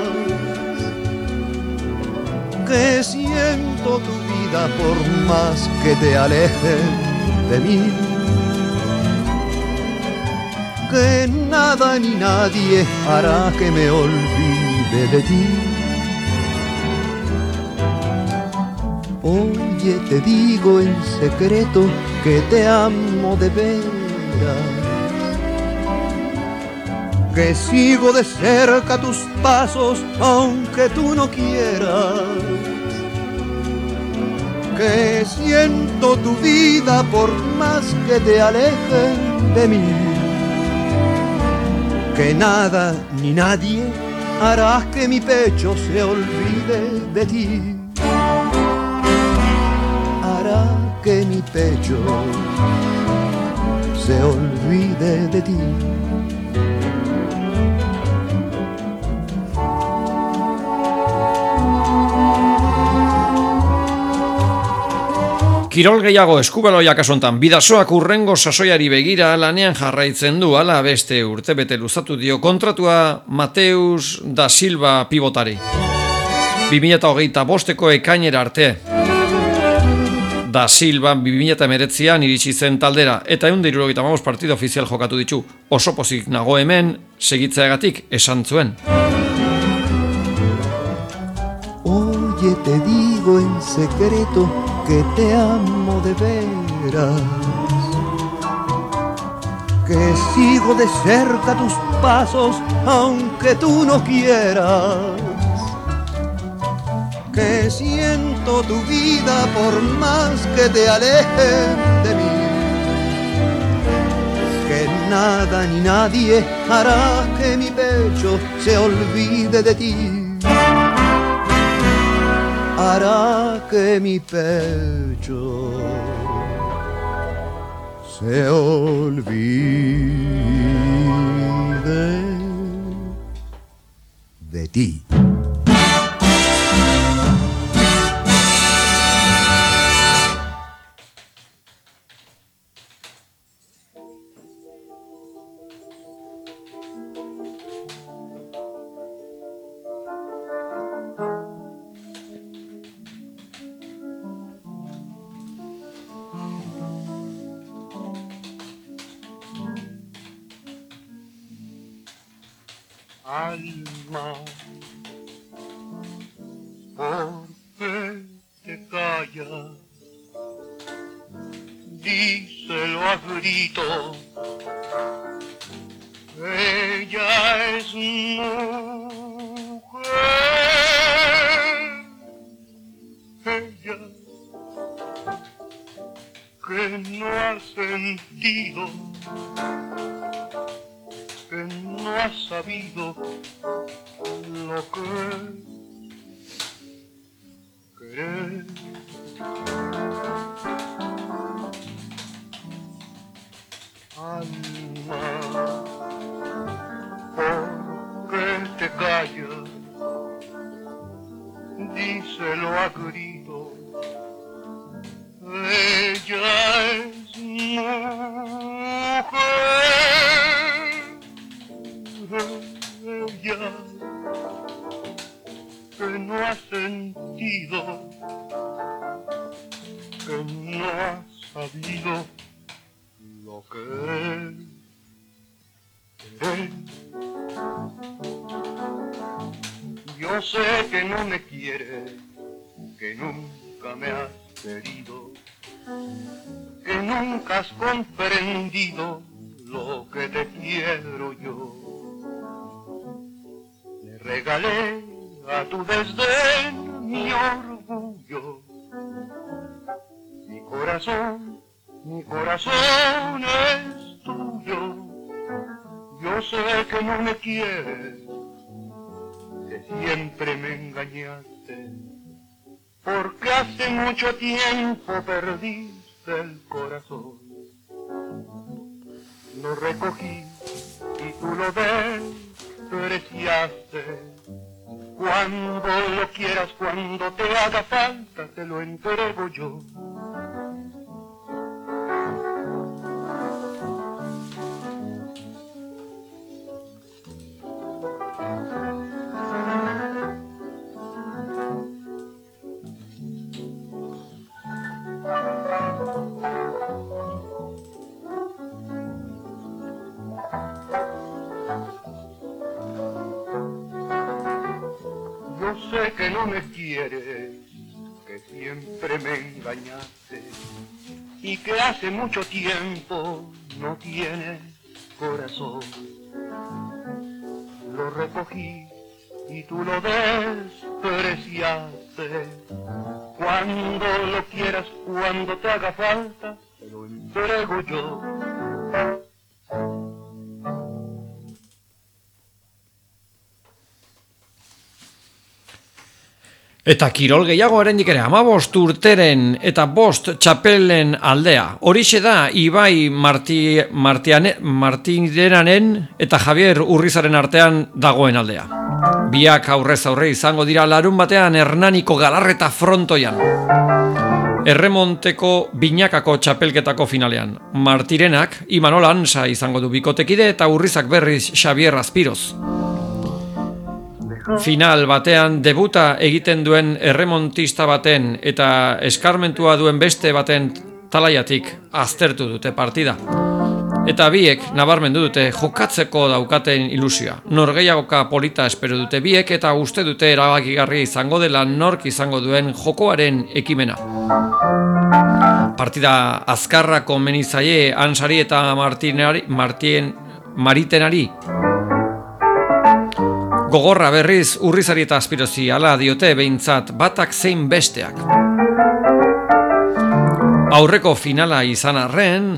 S5: que siento tu vida por más que te alejes de mí, que nada ni nadie hará que me olvide de ti. Oye, te digo en secreto que te amo de veras, que sigo de cerca tus pasos aunque tú no quieras, que siento tu vida por más que te alejen de mí. Que nada ni nadie hará que mi pecho se olvide de ti. Hará que mi pecho se olvide de ti.
S1: Kirol gehiago eskubaloia kasontan Bidasoak urrengo sasoiari begira lanean jarraitzen du, ala beste urtebete luzatu dio kontratua Mateus da Silva pibotari. 2025 ekainera arte. Da Silva 2019an iritsi zen taldera eta 175 partido ofizial jokatu ditu. Oso pozik nago hemen segitzeagatik esan zuen.
S5: Oye, te digo en secreto que te amo de veras, que sigo de cerca tus pasos aunque tú no quieras, que siento tu vida por más que te alejen de mí, que nada ni nadie hará que mi pecho se olvide de ti. Hará que mi pecho se olvide de ti.
S3: Alma, ¿por qué te callas? Díselo a grito, ella es mujer, ella que no ha sentido, que no ha sabido lo que es querer. Alma, ¿por qué te callas? Díselo a grito, ella es mujer. Ella que no ha sentido, que no ha sabido lo que es querer. Yo sé que no me quieres, que nunca me has querido, que nunca has comprendido lo que te quiero yo. Le regalé a tu desdén mi orgullo, mi corazón es tuyo. Yo sé que no me quieres, que siempre me engañaste, porque hace mucho tiempo perdiste el corazón. Lo recogí y tú lo despreciaste. Cuando lo quieras, cuando te haga falta, te lo entrego yo. Yo sé que no me quieres, que siempre me engañaste y que hace mucho tiempo no tienes corazón. Lo recogí y tú lo despreciaste. Cuando lo quieras, cuando te haga falta, te lo entrego yo.
S1: Eta kirol gehiago oraindik ere 15 urteren eta 5 txapelen aldea. Horixe da Ibai Martineranen eta Javier Urrizaren artean dagoen aldea. Biak aurrez aurre izango dira larun batean Hernaniko Galarreta frontoian. Erremonteko binakako txapelketako finalean. Martirenak Imanol Ansa izango du bikotekide eta Urrizak berriz Xavier Azpiroz. Final batean debuta egiten duen erremontista baten eta eskarmentua duen beste baten talaiatik aztertu dute partida. Eta biek nabarmendu dute jokatzeko daukaten ilusioa. Norgehiagoka polita espero dute biek eta uste dute erabakigarria izango dela nork izango duen jokoaren ekimena. Partida azkarra komeni zaie Ansari eta Maritenari. Gogorra berriz Urrizari eta Azpirozi ala diote behintzat batak zein besteak. Aurreko finala izan arren,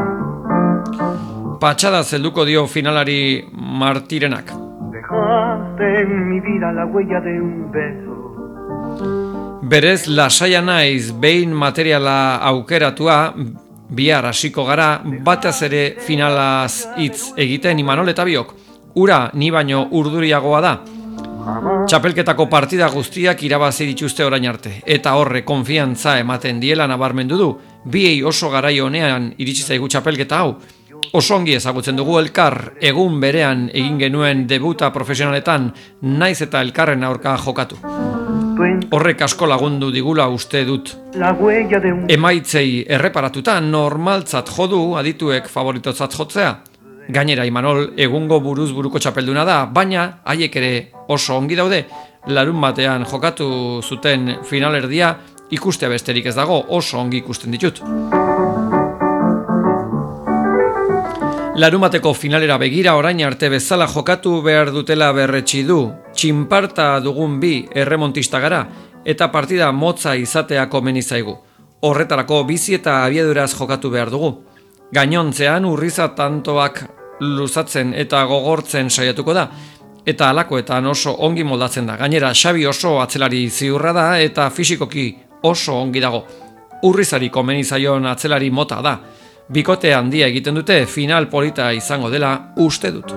S1: patxada zelduko dio finalari Martirenak.
S4: Dejaste en mi vida la huella de un beso.
S1: Berez lasaia naiz behin materiala aukeratua, bihar hasiko gara batez ere finalaz hitz egiten Imanol eta biok. Ura ni baino urduriagoa da. Txapelketako partida guztiak irabazi dituzte orain arte, eta horre konfiantza ematen diela nabarmendu du. Biei oso garai honean iritsi zaigu txapelketa hau. Oso ongi ezagutzen dugu elkar, egun berean egin genuen debuta profesionaletan, naiz eta elkarren aurka jokatu. Horrek asko lagundu digula uste dut. Emaitzei erreparatuta normaltzat jodu adituek favoritotzat jotzea. Gainera Imanol egungo buruz buruko txapelduna da, baina haiek ere oso ongi daude. Larun batean jokatu zuten finalerdia ikustea besterik ez dago, oso ongi ikusten ditut. Larun bateko finalera begira orain arte bezala jokatu behar dutela berretsi du. Txinparta dugun bi erremontista gara eta partida motza izatea komeni zaigu. Horretarako bizi eta abiaduraz jokatu behar dugu. Gainontzean Urriza tantoak luzatzen eta gogortzen saiatuko da, eta halakoetan oso ongi moldatzen da. Gainera, Xabi oso atzelari ziurra da eta fisikoki oso ongi dago. Urrizari komeni zaion atzelari mota da. Bikote handia egiten dute, final polita izango dela uste dut.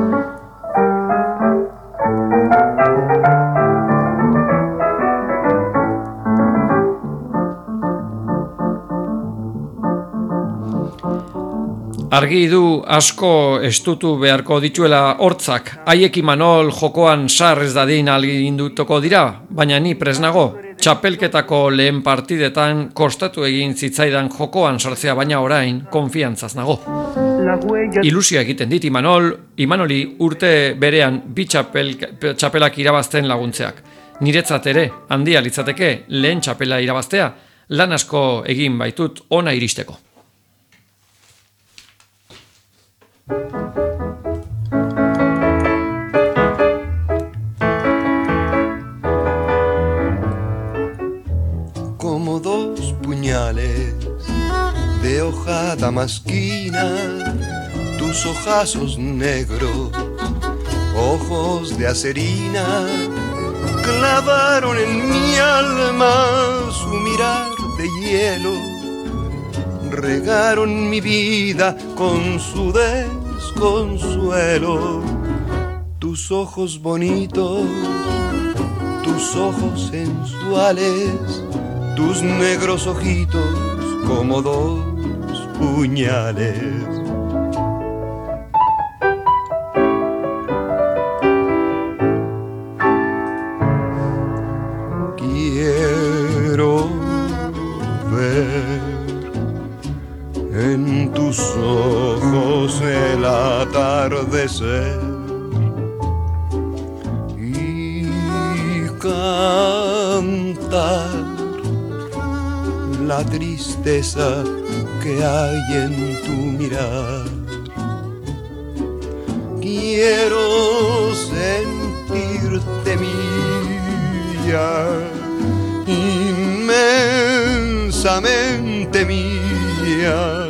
S1: Argi du asko estutu beharko dituela hortzak, haiek Imanol jokoan sarrez dadin agindutuko dira, baina ni presnago, txapelketako lehen partidetan kostatu egin zitzaidan jokoan sartzea, baina orain konfiantzaz nago. Ilusia egiten dit Imanoli urte berean bi txapelak irabazten laguntzeak. Niretzat ere, handia litzateke lehen txapela irabaztea, lan asko egin baitut ona iristeko.
S2: Como dos puñales de hoja damasquina, tus ojazos negros, ojos de acerina, clavaron en mi alma su mirar de hielo. Regaron mi vida con su desconsuelo. Tus ojos bonitos, tus ojos sensuales, tus negros ojitos como dos puñales. Quiero ver en tus ojos el atardecer y cantar la tristeza que hay en tu mirar. Quiero sentirte mía y me inmensamente mía,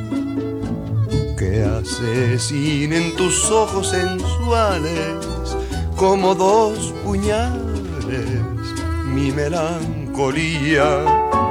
S2: que asesinen tus ojos sensuales como dos puñales mi melancolía.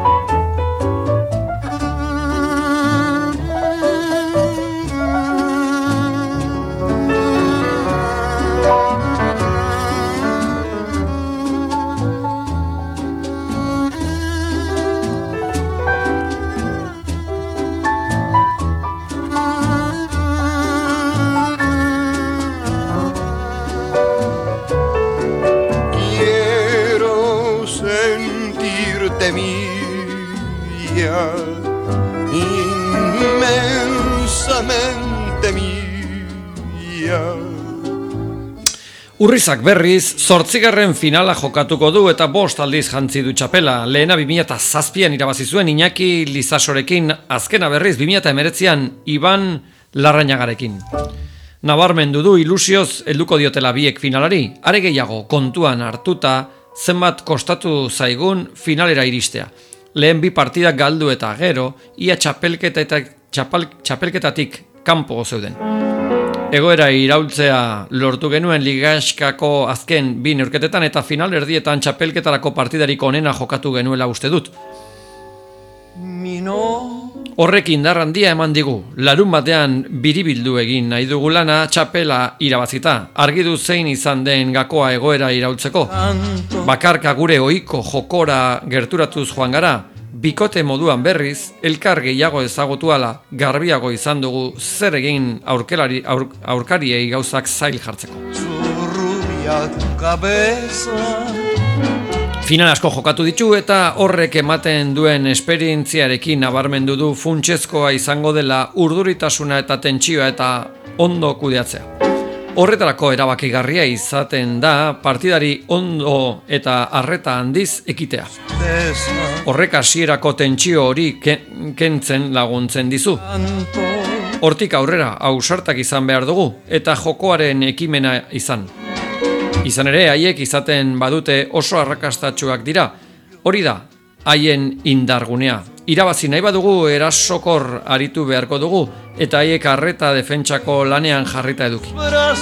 S2: Inmensamente mía.
S1: Urrizak berriz, 8. finala jokatuko du eta 5 aldiz jantzi du txapela. Lehena 2007an irabazi zuen Iñaki Lizasorekin, azkena berriz 2019an Iban Larrañagarekin. Nabarmendu du ilusioz helduko diotela biek finalari, are gehiago kontuan hartuta zenbat kostatu zaigun finalera iristea. Lehen 2 partidak galdu eta gero, ia txapelketatik kanpo zeuden. Egoera iraultzea lortu genuen ligaskako azken 2 neurketetan eta final erdietan txapelketarako partidarik onena jokatu genuela uste dut. Horrek indar handia eman digu, larun batean biribildu egin nahi dugu lana txapela irabazita. Argi du zein izan den gakoa egoera iraultzeko. Bakarka gure ohiko jokora gerturatuz joan gara, bikote moduan berriz, elkar gehiago ezagutuala garbiago izan dugu zer egin aurkariei gauzak zail jartzeko. Final asko jokatu ditu eta horrek ematen duen esperientziarekin nabarmendu du funtsezkoa izango dela urduritasuna eta tentsioa eta ondo kudeatzea. Horretarako erabakigarria izaten da partidari ondo eta arreta handiz ekitea. Horrek hasierako tentsio hori kentzen laguntzen dizu. Hortik aurrera ausartak izan behar dugu eta jokoaren ekimena izan. Izan ere, haiek izaten badute oso arrakastatsuak dira. Hori da, haien indargunea. Irabazi nahi badugu erasokor aritu beharko dugu, eta haiek arreta defentsako lanean jarrita eduki.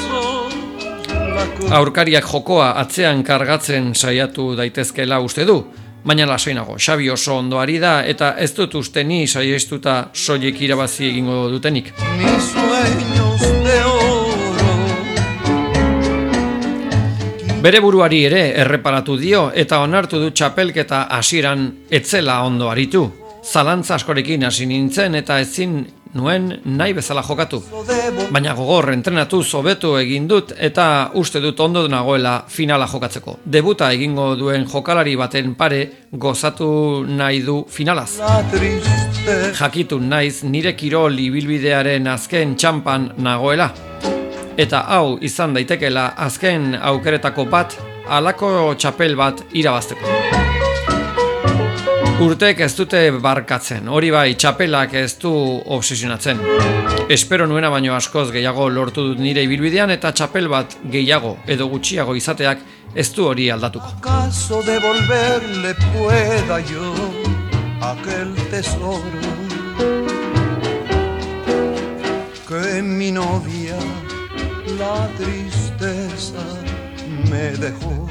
S1: Aurkariak jokoa atzean kargatzen saiatu daitezkela uste du, baina lasainago, Xabi oso ondo ari da, eta ez dut uste ni saiestuta soilik irabazi egingo dutenik. Bere buruari ere erreparatu dio eta onartu du txapelketa hasieran etzela ondo aritu. Zalantza askorekin hasi nintzen eta ezin nuen nahi bezala jokatu. Baina gogor entrenatu hobetu egin dut eta uste dut ondo nagoela finala jokatzeko. Debuta egingo duen jokalari baten pare gozatu nahi du finalaz. Jakitun naiz nire kirol ibilbidearen azken txampan nagoela. Eta hau izan daitekela azken aukeretako bat, halako txapel bat irabazteko. Urtek ez dute barkatzen, hori bai txapelak ez du obsesionatzen. Espero nuena baino askoz gehiago lortu dut nire ibilbidean eta txapel bat gehiago edo gutxiago izateak ez du hori aldatuko.
S2: ¿Acaso devolverle pueda yo aquel tesoro que mi novia la tristeza me dejó?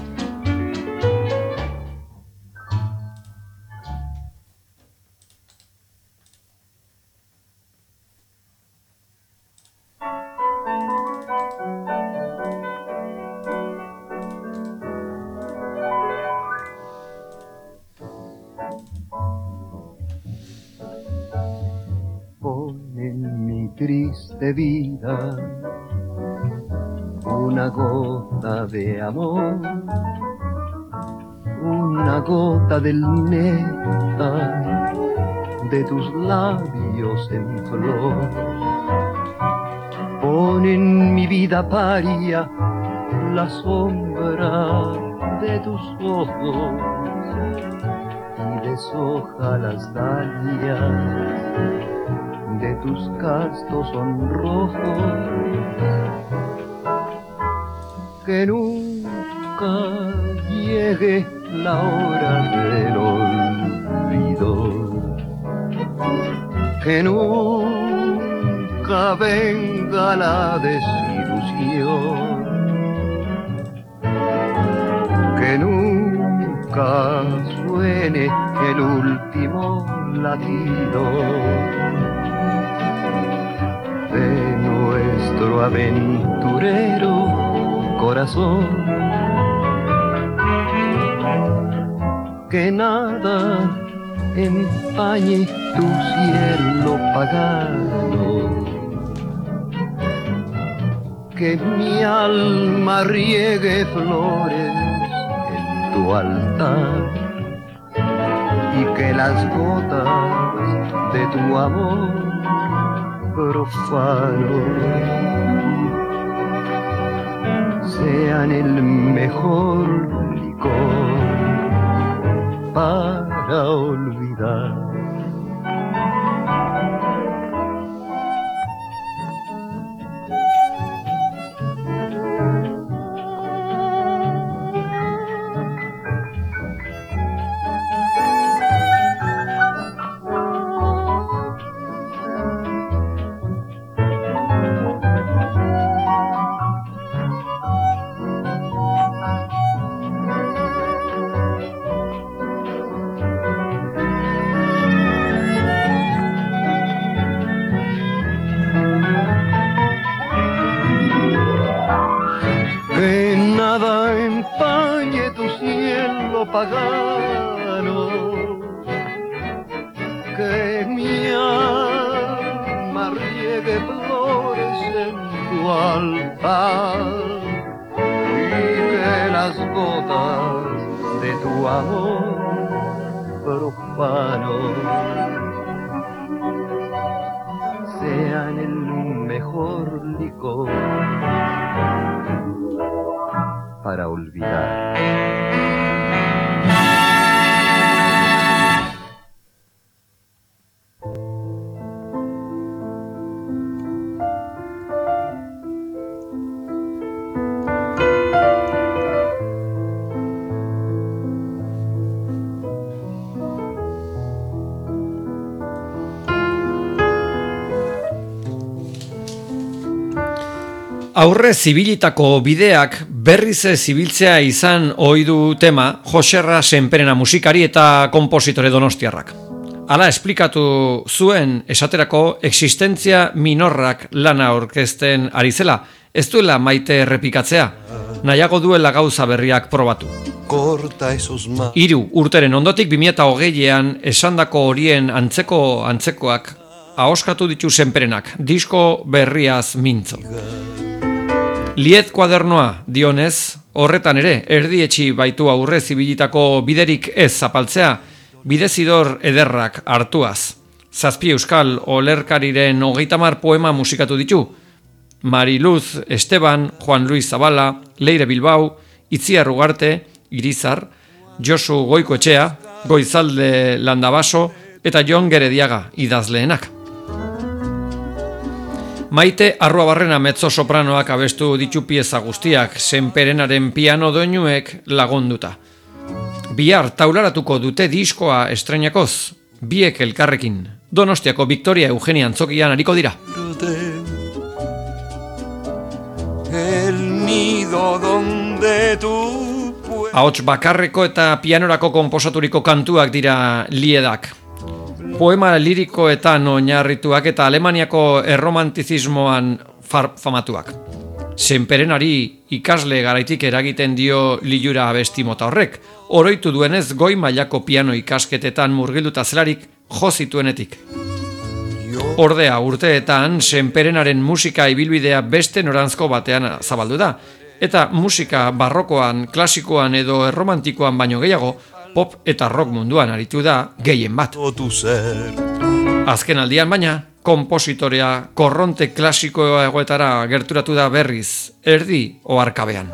S5: Pon en mi triste vida una gota de amor, una gota del néctar de tus labios en flor. Pon en mi vida paria la sombra de tus ojos y deshoja las dalias de tus castos sonrojos. Que nunca llegue la hora del olvido. que nunca venga la desilusión, que nunca suene el último latido de nuestro aventurero corazón, que nada empañe tu cielo pagano, que mi alma riegue flores en tu altar y que las gotas de tu amor profano sean el mejor licor para olvidar. Pagano, que mi alma riegue flores en tu altar y que las gotas de tu amor profano sean el mejor licor para olvidar.
S1: Aurre zibilitako bideak berriz zibiltzea izan ohi du tema Joserra Senperena musikari eta konpositore donostiarrak. Hala esplikatu zuen esaterako existentzia minorrak lana aurkezten ari zela, ez duela maite errepikatzea, nahiago duela gauza berriak probatu.
S2: 3
S1: urteren ondotik 2020an esandako horien antzekoak ahoskatu ditu Senperenak, disko berriaz mintzo. Liet kuadernoa dionez, horretan ere, erdietxi baitu aurre zibilitako biderik ez zapaltzea, bidezidor ederrak hartuaz. 7 euskal olerkariren 30 poema musikatu ditu. Mariluz Esteban, Juan Luis Zabala, Leire Bilbao, Itziar Ugarte, Irizar, Josu Goikoetxea, Goizalde Landabaso eta Jon Gerediaga idazleenak. Maite Arruabarrena mezzo-sopranoak abestu ditu pieza guztiak, Senperenaren piano doinuek lagunduta. Bihar taularatuko dute diskoa estreinakoz, biek elkarrekin. Donostiako Victoria Eugenia Antzokian ariko dira. Ahots bakarreko eta pianorako konposaturiko kantuak dira Liedak. Poema lirikoetan oinarrituak eta Alemaniako erromantizismoan famatuak. Senperenari ikasle garaitik eragiten dio lilura abesti mota horrek, oroitu duenez goi mailako piano ikasketetan murgilduta zelarik jo zituenetik. Ordea urteetan Senperenaren musika ibilbidea beste noranzko batean zabaldu da, eta musika barrokoan, klasikoan edo erromantikoan baino gehiago, pop eta rock munduan aritu da gehien bat. Azken aldian baina, konpositorea korronte klasikoa egoetara gerturatu da berriz, erdi oharkabean.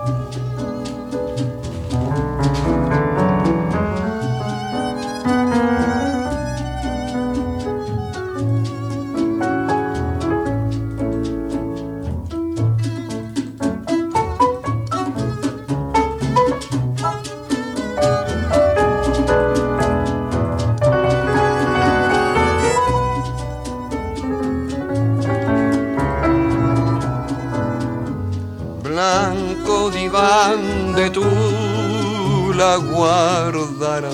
S2: la guardarás.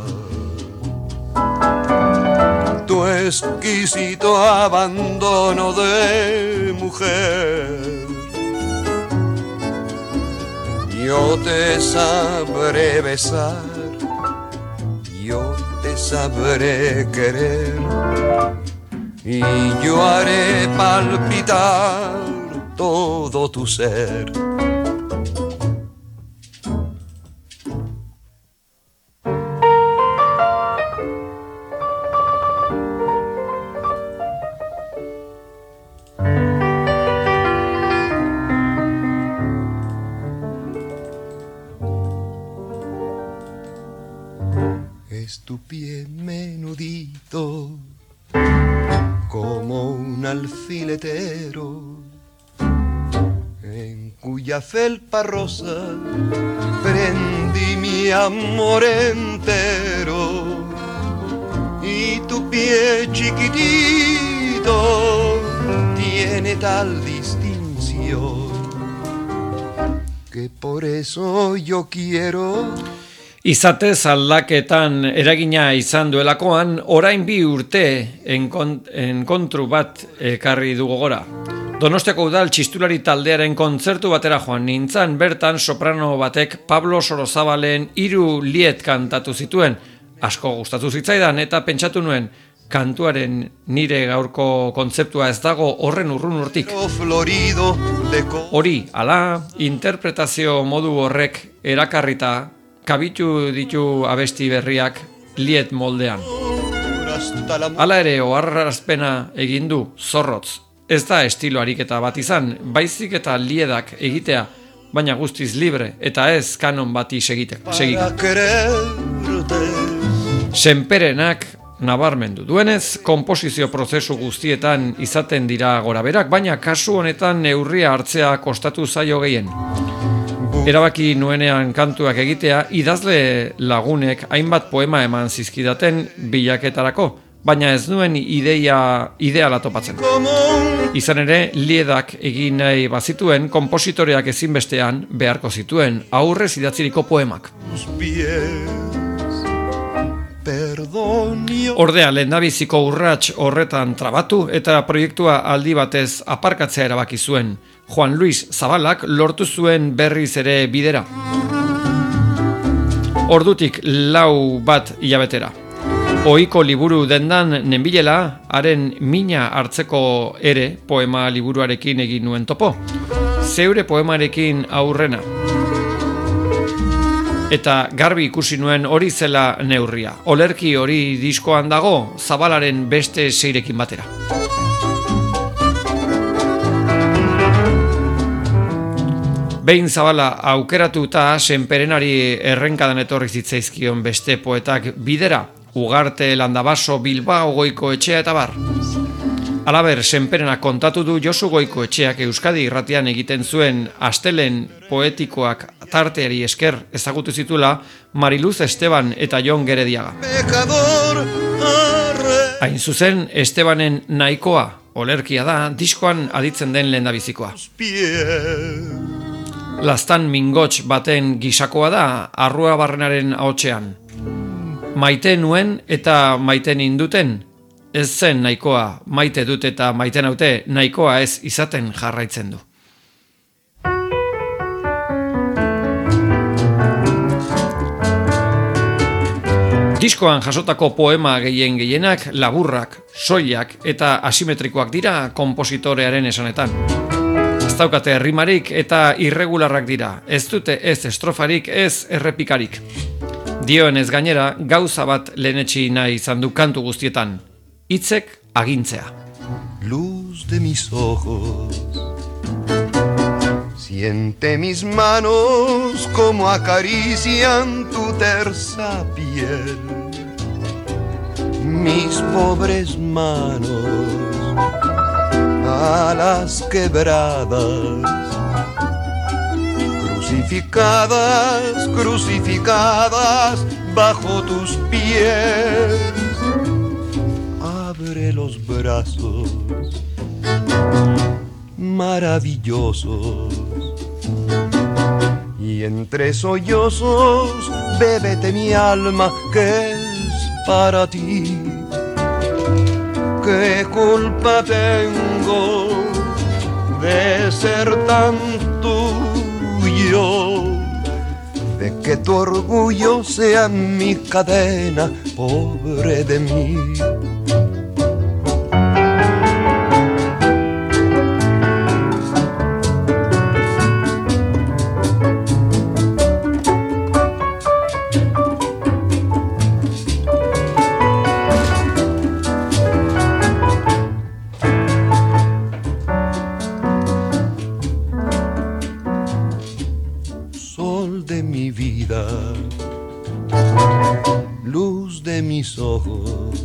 S2: Tu exquisito abandono de mujer, yo te sabré besar, yo te sabré querer, y yo haré palpitar todo tu ser. Es tu pie menudito como un alfiletero, en cuya felpa rosa prendí mi amor entero. Y tu pie chiquitito tiene tal distinción que por eso yo quiero.
S1: Izatez aldaketan eragina izan duelakoan, orain 2 urte enkontru bat ekarri du gogora. Donostiako udal txistulari taldearen kontzertu batera joan nintzan, bertan soprano batek Pablo Sorozabalen 3 lied kantatu zituen. Asko gustatu zitzaidan eta pentsatu nuen, kantuaren nire gaurko kontzeptua ez dago horren urrun urtik. Hori, ala, interpretazio modu horrek erakarrita, kabitu ditu abesti berriak lied moldean. Hala ere, oharrazpena egin du, zorrotz. Ez da estilo ariketa bat izan, baizik eta liedak egitea, baina guztiz libre, eta ez kanon bati segika. Senperenak nabarmendu duenez, konposizio prozesu guztietan izaten dira goraberak, baina kasu honetan neurria hartzea kostatu zaio gehien. Erabaki nuenean kantuak egitea, idazle lagunek hainbat poema eman zizkidaten bilaketarako, baina ez nuen ideala topatzen. Izan ere, liedak egin nahi bazituen, konpositoreak ezinbestean beharko zituen aurrez idatziriko poemak. Ordea, lehendabiziko urrats horretan trabatu eta proiektua aldi batez aparkatzea erabaki zuen. Juan Luis Zabalak lortu zuen berriz ere bidera. Ordutik 4 hilabetera. Ohiko liburu dendan nenbilela, haren mina hartzeko ere poema liburuarekin egin nuen topo. Zeure poemarekin aurrena. Eta garbi ikusi nuen hori zela neurria. Olerki hori diskoan dago, Zabalaren beste 6rekin batera. Behin Zabala aukeratuta Senperenari errenkadan etorri zitzaizkion beste poetak bidera, Ugarte, Landabaso, Bilbao, Goikoetxea eta bar. Halaber, Senperena kontatu du Josu Goikoetxeak Euskadi irratian egiten zuen astelen poetikoak tarteari esker ezagutu zitula Mariluz Esteban eta Jon Gerediaga. Hain zuzen, Estebanen nahikoa olerkia da diskoan aditzen den lehendabizikoa. Lastan mingots baten gisakoa da Arrua Barrenaren ahotsean. Maite nuen eta maite ninduten, ez zen nahikoa, maite dut eta maite naute, nahikoa ez izaten jarraitzen du. Diskoan jasotako poema gehienak laburrak, soilak eta asimetrikoak dira konpositorearen esanetan. Ez daukate rimarik eta irregularrak dira, ez dute ez estrofarik, ez errepikarik. Dioenez gainera, gauza bat lehenetsi nahi izan du kantu guztietan, hitzek agintzea.
S2: Luz de mis ojos, siente mis manos como acarician tu tersa piel. Mis pobres manos, alas quebradas, crucificadas, crucificadas bajo tus pies. Abre los brazos maravillosos y entre sollozos bébete mi alma que es para ti. ¿Qué culpa tengo de ser tan tuyo? De que tu orgullo sea mi cadena, pobre de mí. Luz de mis ojos,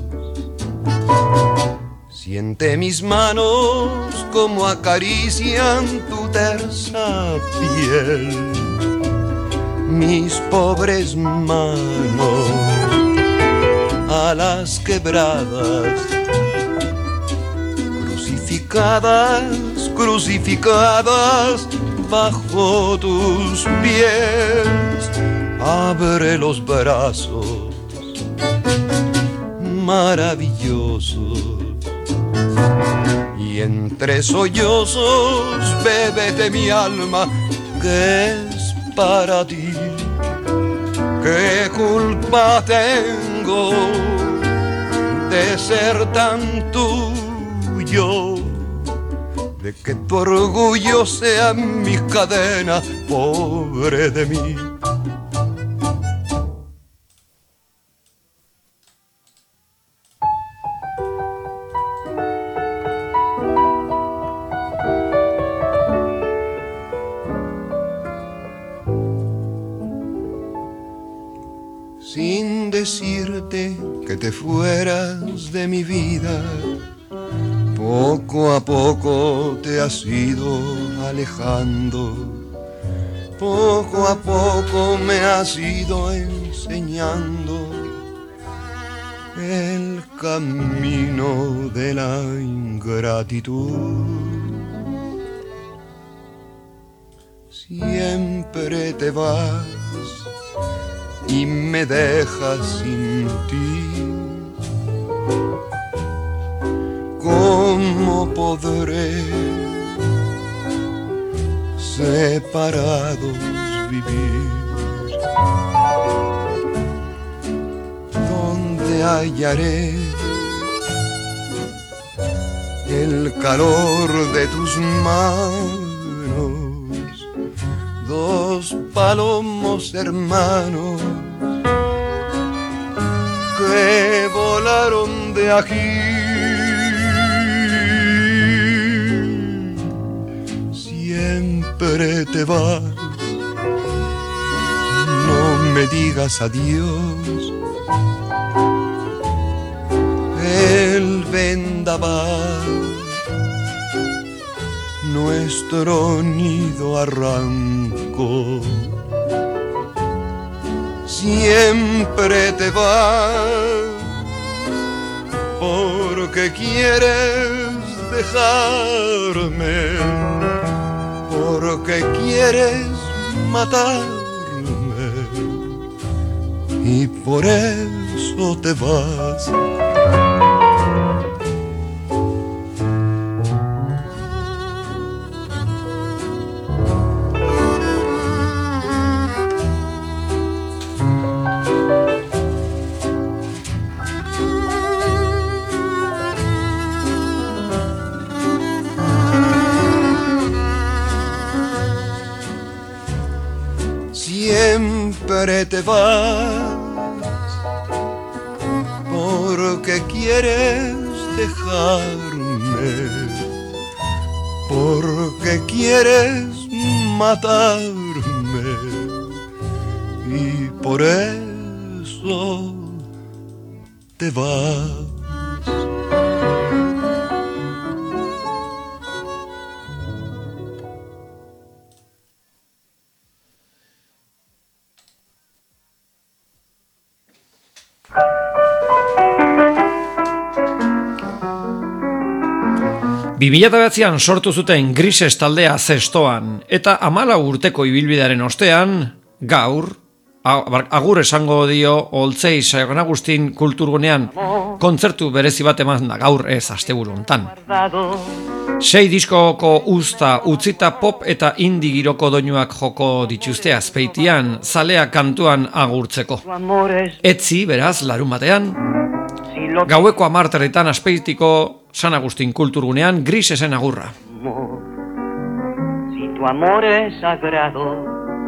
S2: siente mis manos como acarician tu tersa piel. Mis pobres manos a las quebradas, crucificadas, crucificadas bajo tus pies. Abre los brazos maravillosos y entre sollozos bébete mi alma que es para ti. ¿Qué culpa tengo de ser tan tuyo? De que tu orgullo sea mi cadena, pobre de mí. Sin decirte que te fueras de mi vida, poco a poco te has ido alejando, poco a poco me has ido enseñando el camino de la ingratitud. Siempre te vas y me dejas sin ti. ¿Cómo podré separados vivir? ¿Dónde hallaré el calor de tus manos? Dos palomos hermanos que volaron de aquí. Siempre te vas, no me digas adiós. El vendaval nuestro nido arrancó. Siempre te vas porque quieres dejarme, porque quieres matarme y por eso te vas. Siempre te vas porque quieres dejarme, porque quieres matarme y por eso te vas.
S1: An sortu zuten Grises taldea zestoan, eta 14 urteko ibilbidearen ostean, gaur, agur esango dio Oltzei San Agustin kulturgunean kontzertu berezi bat eman da gaur ez asteburu hontan. 6 diskoko uzta utzita pop eta indie giroko doinuak joko dituzte Azpeitian, zalea kantuan agurtzeko. Etzi, beraz, larun batean, gaueko 10:00 Azpeitiko San Agustin kulturgunean Grisesen agurra.
S4: Si tu amor es sagrado,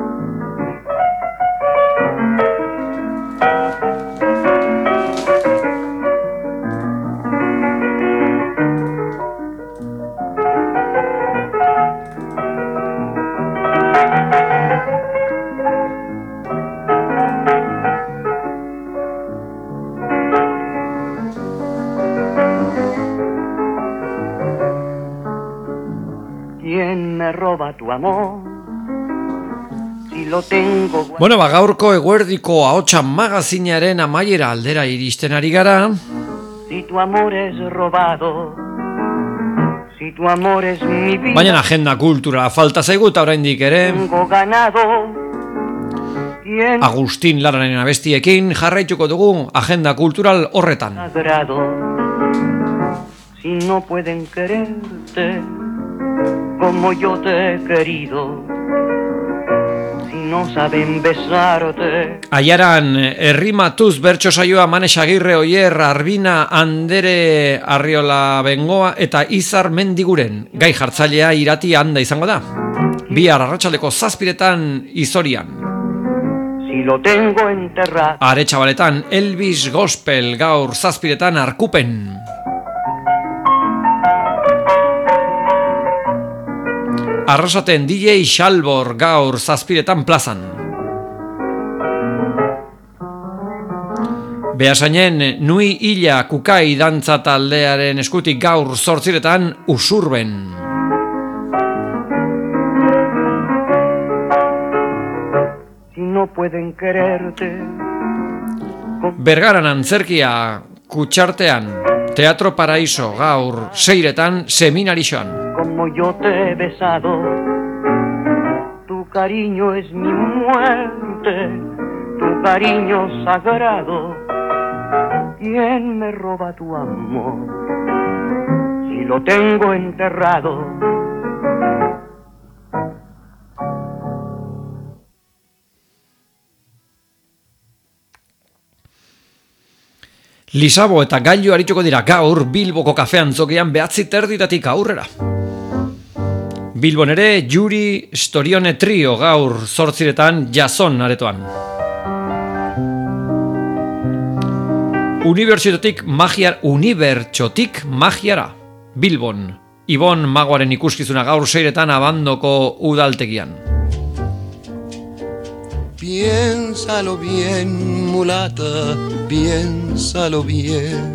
S4: ¿quién me roba tu amor? Si lo tengo...
S1: Bueno, gaurko eguerdiko ahotsa magazinaren amaiera aldera iristen ari gara.
S4: Si tu amor es robado, si tu amor es mi vida,
S1: Baina agenda kultura falta zaigu eta oraindik ere
S4: tengo ganado. ¿Quién
S1: Agustin Lararen abestiekin jarraituko dugu agenda kultural horretan.
S4: sagrado? Si no pueden quererte como yo te he querido, si no saben besarte.
S1: Aiaran errimatuz bertso saioa Manes Agirre, Oier, Arbina, Andere, Arriola Bengoa eta Izar Mendiguren. Gai jartzailea Irati Handa izango da. Bihar arratsaldeko 7:00 Izorian.
S4: Si lo tengo enterrado,
S1: Aretxabaletan Elvis Gospel gaur 7:00 Arkupen. Arrasaten DJ Xalbor gaur 7:00 plazan. Beasainen Nui Illa Kukai dantza taldearen eskutik gaur 8:00 Usurben.
S4: si no pueden quererte,
S1: Bergaran antzerkia Kutxartean Teatro Paraíso gaur 6:00 Seminarixoan.
S4: como yo te he besado, tu cariño es mi muerte, tu cariño sagrado. ¿Quién me roba tu amor? Si lo tengo enterrado.
S1: Lisabo eta Gailu arituko dira gaur Bilboko kafean zokian 9:30 aurrera. Bilbon ere Juri Storione Trio gaur 8:00 Jason aretoan. Unibertsotik magiara Bilbon. Ibon Magoaren ikuskizuna gaur 6:00 Abandoko udaltegian.
S2: Piénsalo bien, mulata, piénsalo bien.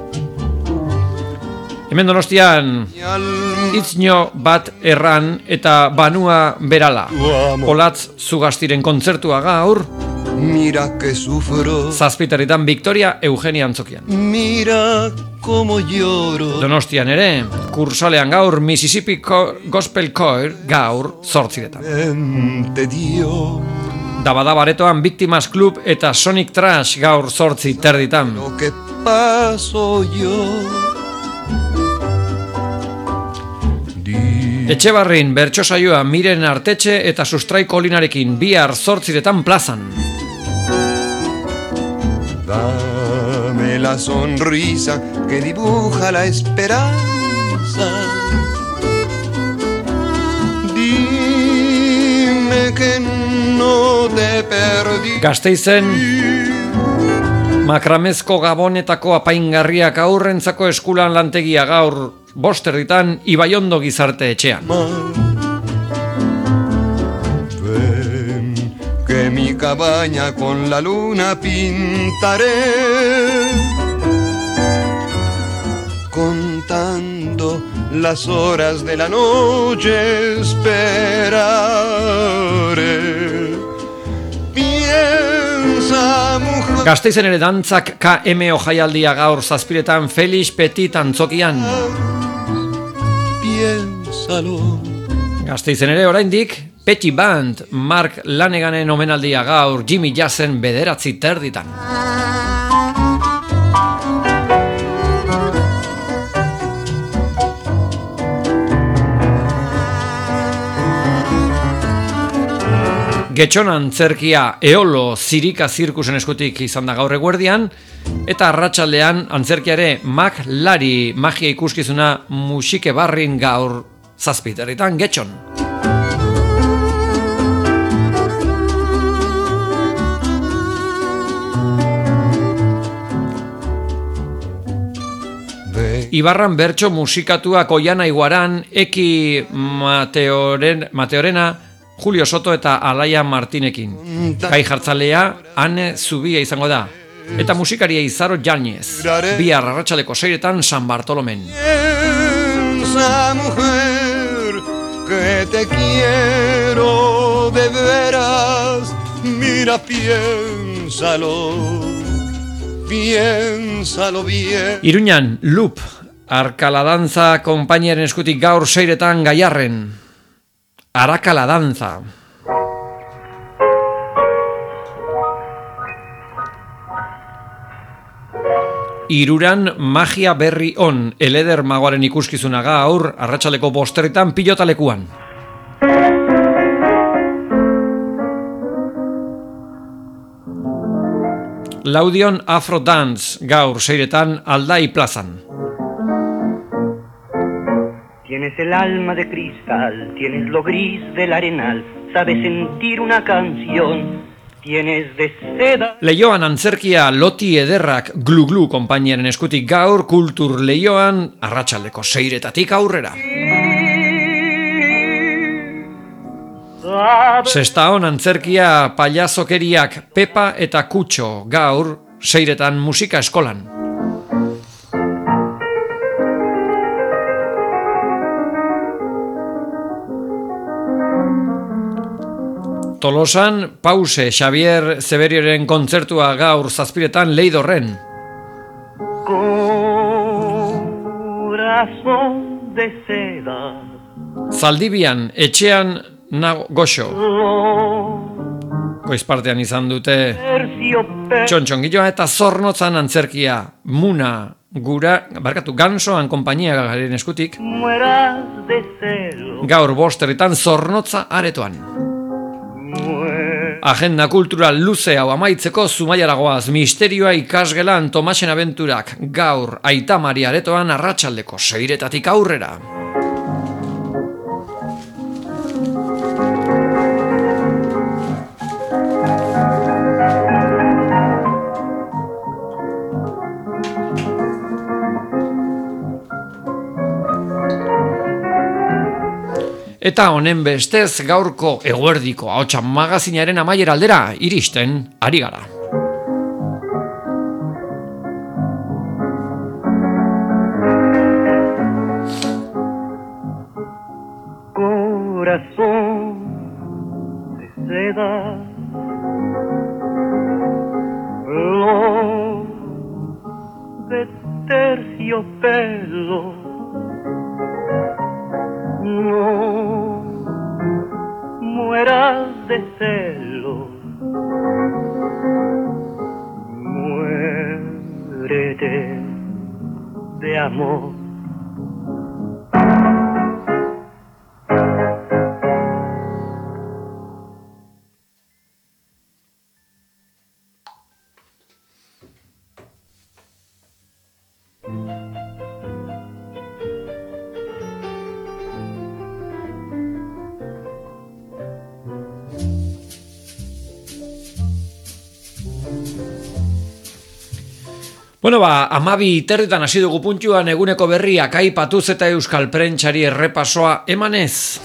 S1: Hemen Donostian Itzño bat erran eta Banua berala. Olatz Zugastiren kontzertua gaur
S2: Mira que sufro,
S1: 7:00 Victoria Eugenia antzokian.
S2: mira como lloro.
S1: Donostian ere Kursalean gaur Mississippi Gospel Choir gaur 8:00.
S2: Te dio
S1: Dabadabaretoan Victimas Club eta Sonic Trash gaur 8:30.
S2: lo que paso yo.
S1: Etxebarrin bertso saioa Miren Artetxe eta Sustrai Kolinarekin bihar 8:00 plazan.
S2: Dame la sonrisa que dibuja la esperanza. Dime que no te perdí.
S1: Gasteizen Makramezko Gabonetako apaingarriak aurrentzako eskulan lantegia gaur 5:00 Ibaiondo Gizarte etxean.
S2: Ven que mi cabaña con la luna pintaré, contando las horas de la noche esperaré. Piensa, mujer.
S1: Gasteizen ere dantzak KMO jaialdia gaur 7:00 Felix Petit antzokian.
S2: Piénsalo.
S1: Gasteizen ere oraindik Petty Band, Mark Laneganen omenaldia gaur Jimmy Jazzen 9:30. Getxon antzerkia Eolo Zirika zirkusen eskutik izan da gaur eguerdian, eta arratsaldean antzerkiare Mac Lari magia ikuskizuna musike barrin gaur 7:00 Getxon. Ibarran bertso musikatuak Oiana Iguaran, Eki Mateorena, Julio Soto eta Alaia Martinekin. Kai jartzalea Ane Zubia izango da. Eta musikaria Izaro Janez. Bihar arratsaleko 6:00 San Bartolomen.
S2: Esa mujer que te quiero de veras, mira, piénsalo bien.
S1: Iruñan, Loop, Arkaladanza konpainiaren eskutik gaur 6:00 Gaiarren. Arakaladanza. Iruran magia berri on, Eleder magoaren ikuskizuna gaur, arratsaleko 5:00 Pilotalekuan. Laudion Afro Dance, gaur 6:00 Aldai plazan.
S4: Tienes el alma de cristal, tienes lo gris del arenal, sabes sentir una canción, tienes de seda.
S1: Leioan antzerkia Loti Ederrak Glu konpainiaren eskutik gaur, Kultur Leioan arratsaldeko 6:00 aurrera. Sestaon antzerkia Payasokeriak Pepa eta Kutxo gaur 6:00 musika eskolan. Tolosan Pause Xavier Zeberioren kontzertua gaur 7:00 Leidorren.
S4: Corazón de seda.
S1: Zaldibian etxean nago goxo. Goizpartean izan dute txontxongilloa eta Zornotzan antzerkia Muna Gansoan konpainia garen eskutik. Gaur 5:00 Zornotza aretoan. Agenda kultural luze hau amaitzeko Zumaiaragoaz misterioa ikasgelan Tomasen abenturak gaur Aita Mari aretoan arratsaldeko 6:00 aurrera. Eta honen bestez gaurko eguerdiko ahotsa magazinaren amaiera aldera iristen ari gara.
S4: Corazón de seda, flor de terciopelo. No mueras de celos, muérete de amor.
S1: Bueno, 12:30 hasi dugu puntuan eguneko berriak aipatuz eta euskal prentsari errepasoa emanez.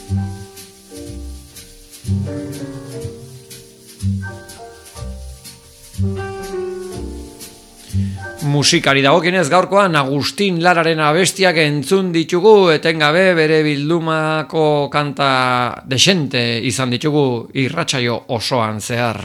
S1: Musikari dagokienez gaurkoan Agustin Lararen abestiak entzun ditugu, etengabe bere bildumako kanta desente izan ditugu irratsaio osoan zehar.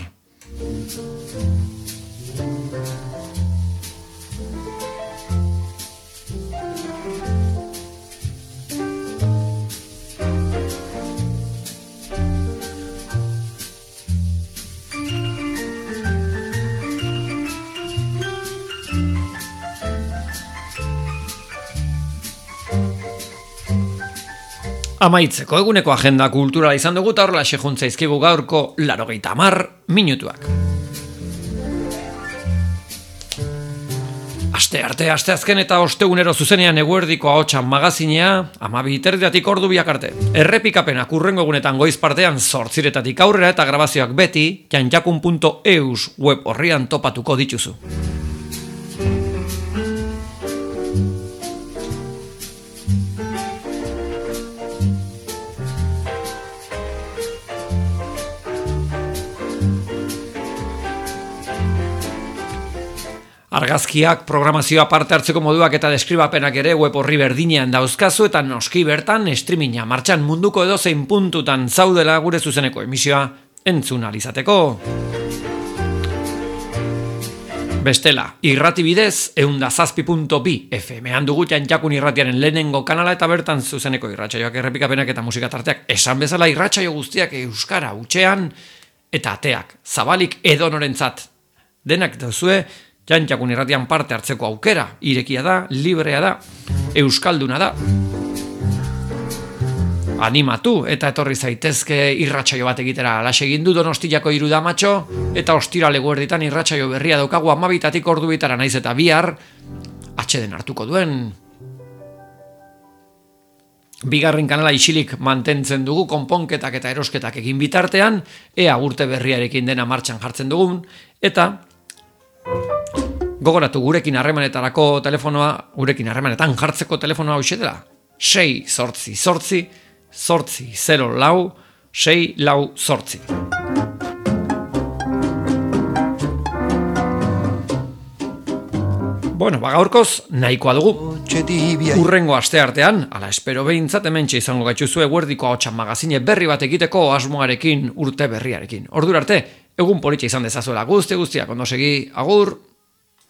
S1: Amaitzeko eguneko agenda kulturala izan dugu eta horrela sejuntzaizkigu gaurko 80 minutuak. Asteazken eta ostegunero zuzenean eguerdiko ahotsa magazinea 12:30 ordu biak arte. Errepikapenak hurrengo egunetan goiz partean 8:00 aurrera eta grabazioak beti janjakun.eus web orrian topatuko dituzu. Argazkiak, programazioa parte hartzeko moduak eta deskribapenak ere web orri berdinean dauzkazu eta noski bertan streaminga martxan munduko edozein puntutan zaudela gure zuzeneko emisioa entzun alizateko. Bestela, irrati bidez 107.2 FM-an dugu Janjakun irratiaren lehenengo kanala eta bertan zuzeneko irratsaioak errepikapenak eta musika tarteak esan bezala irratsaio guztiak euskara hutsean eta ateak zabalik edonorentzat denak dauzue. Janjakun irratian parte hartzeko aukera, irekia da, librea da, euskalduna da. Animatu eta etorri zaitezke irratsaio bat egitera. Alaxe egin du Donostiako Irudamatxo eta ostirale eguerditan irratsaio berria daukagu 12:00 ordu bitara naiz eta bihar atxeden hartuko duen. Bigarren kanala isilik mantentzen dugu konponketak eta erosketak egin bitartean, ea urte berriarekin dena martxan jartzen dugun, eta gogoratu gurekin harremanetarako telefonoa, gurekin harremanetan jartzeko telefonoa hoxe dela. 6-8-8-0-6-4. Bueno, gaurkoz nahikoa dugu. Hurrengo asteartean, ala espero behintzat hementxe izango gaituzue eguerdiko ahotsa magazine berri bat egiteko asmoarekin, urte berriarekin. Ordura arte, egun politxa izan dezazuela guztiak ondo segi, agur!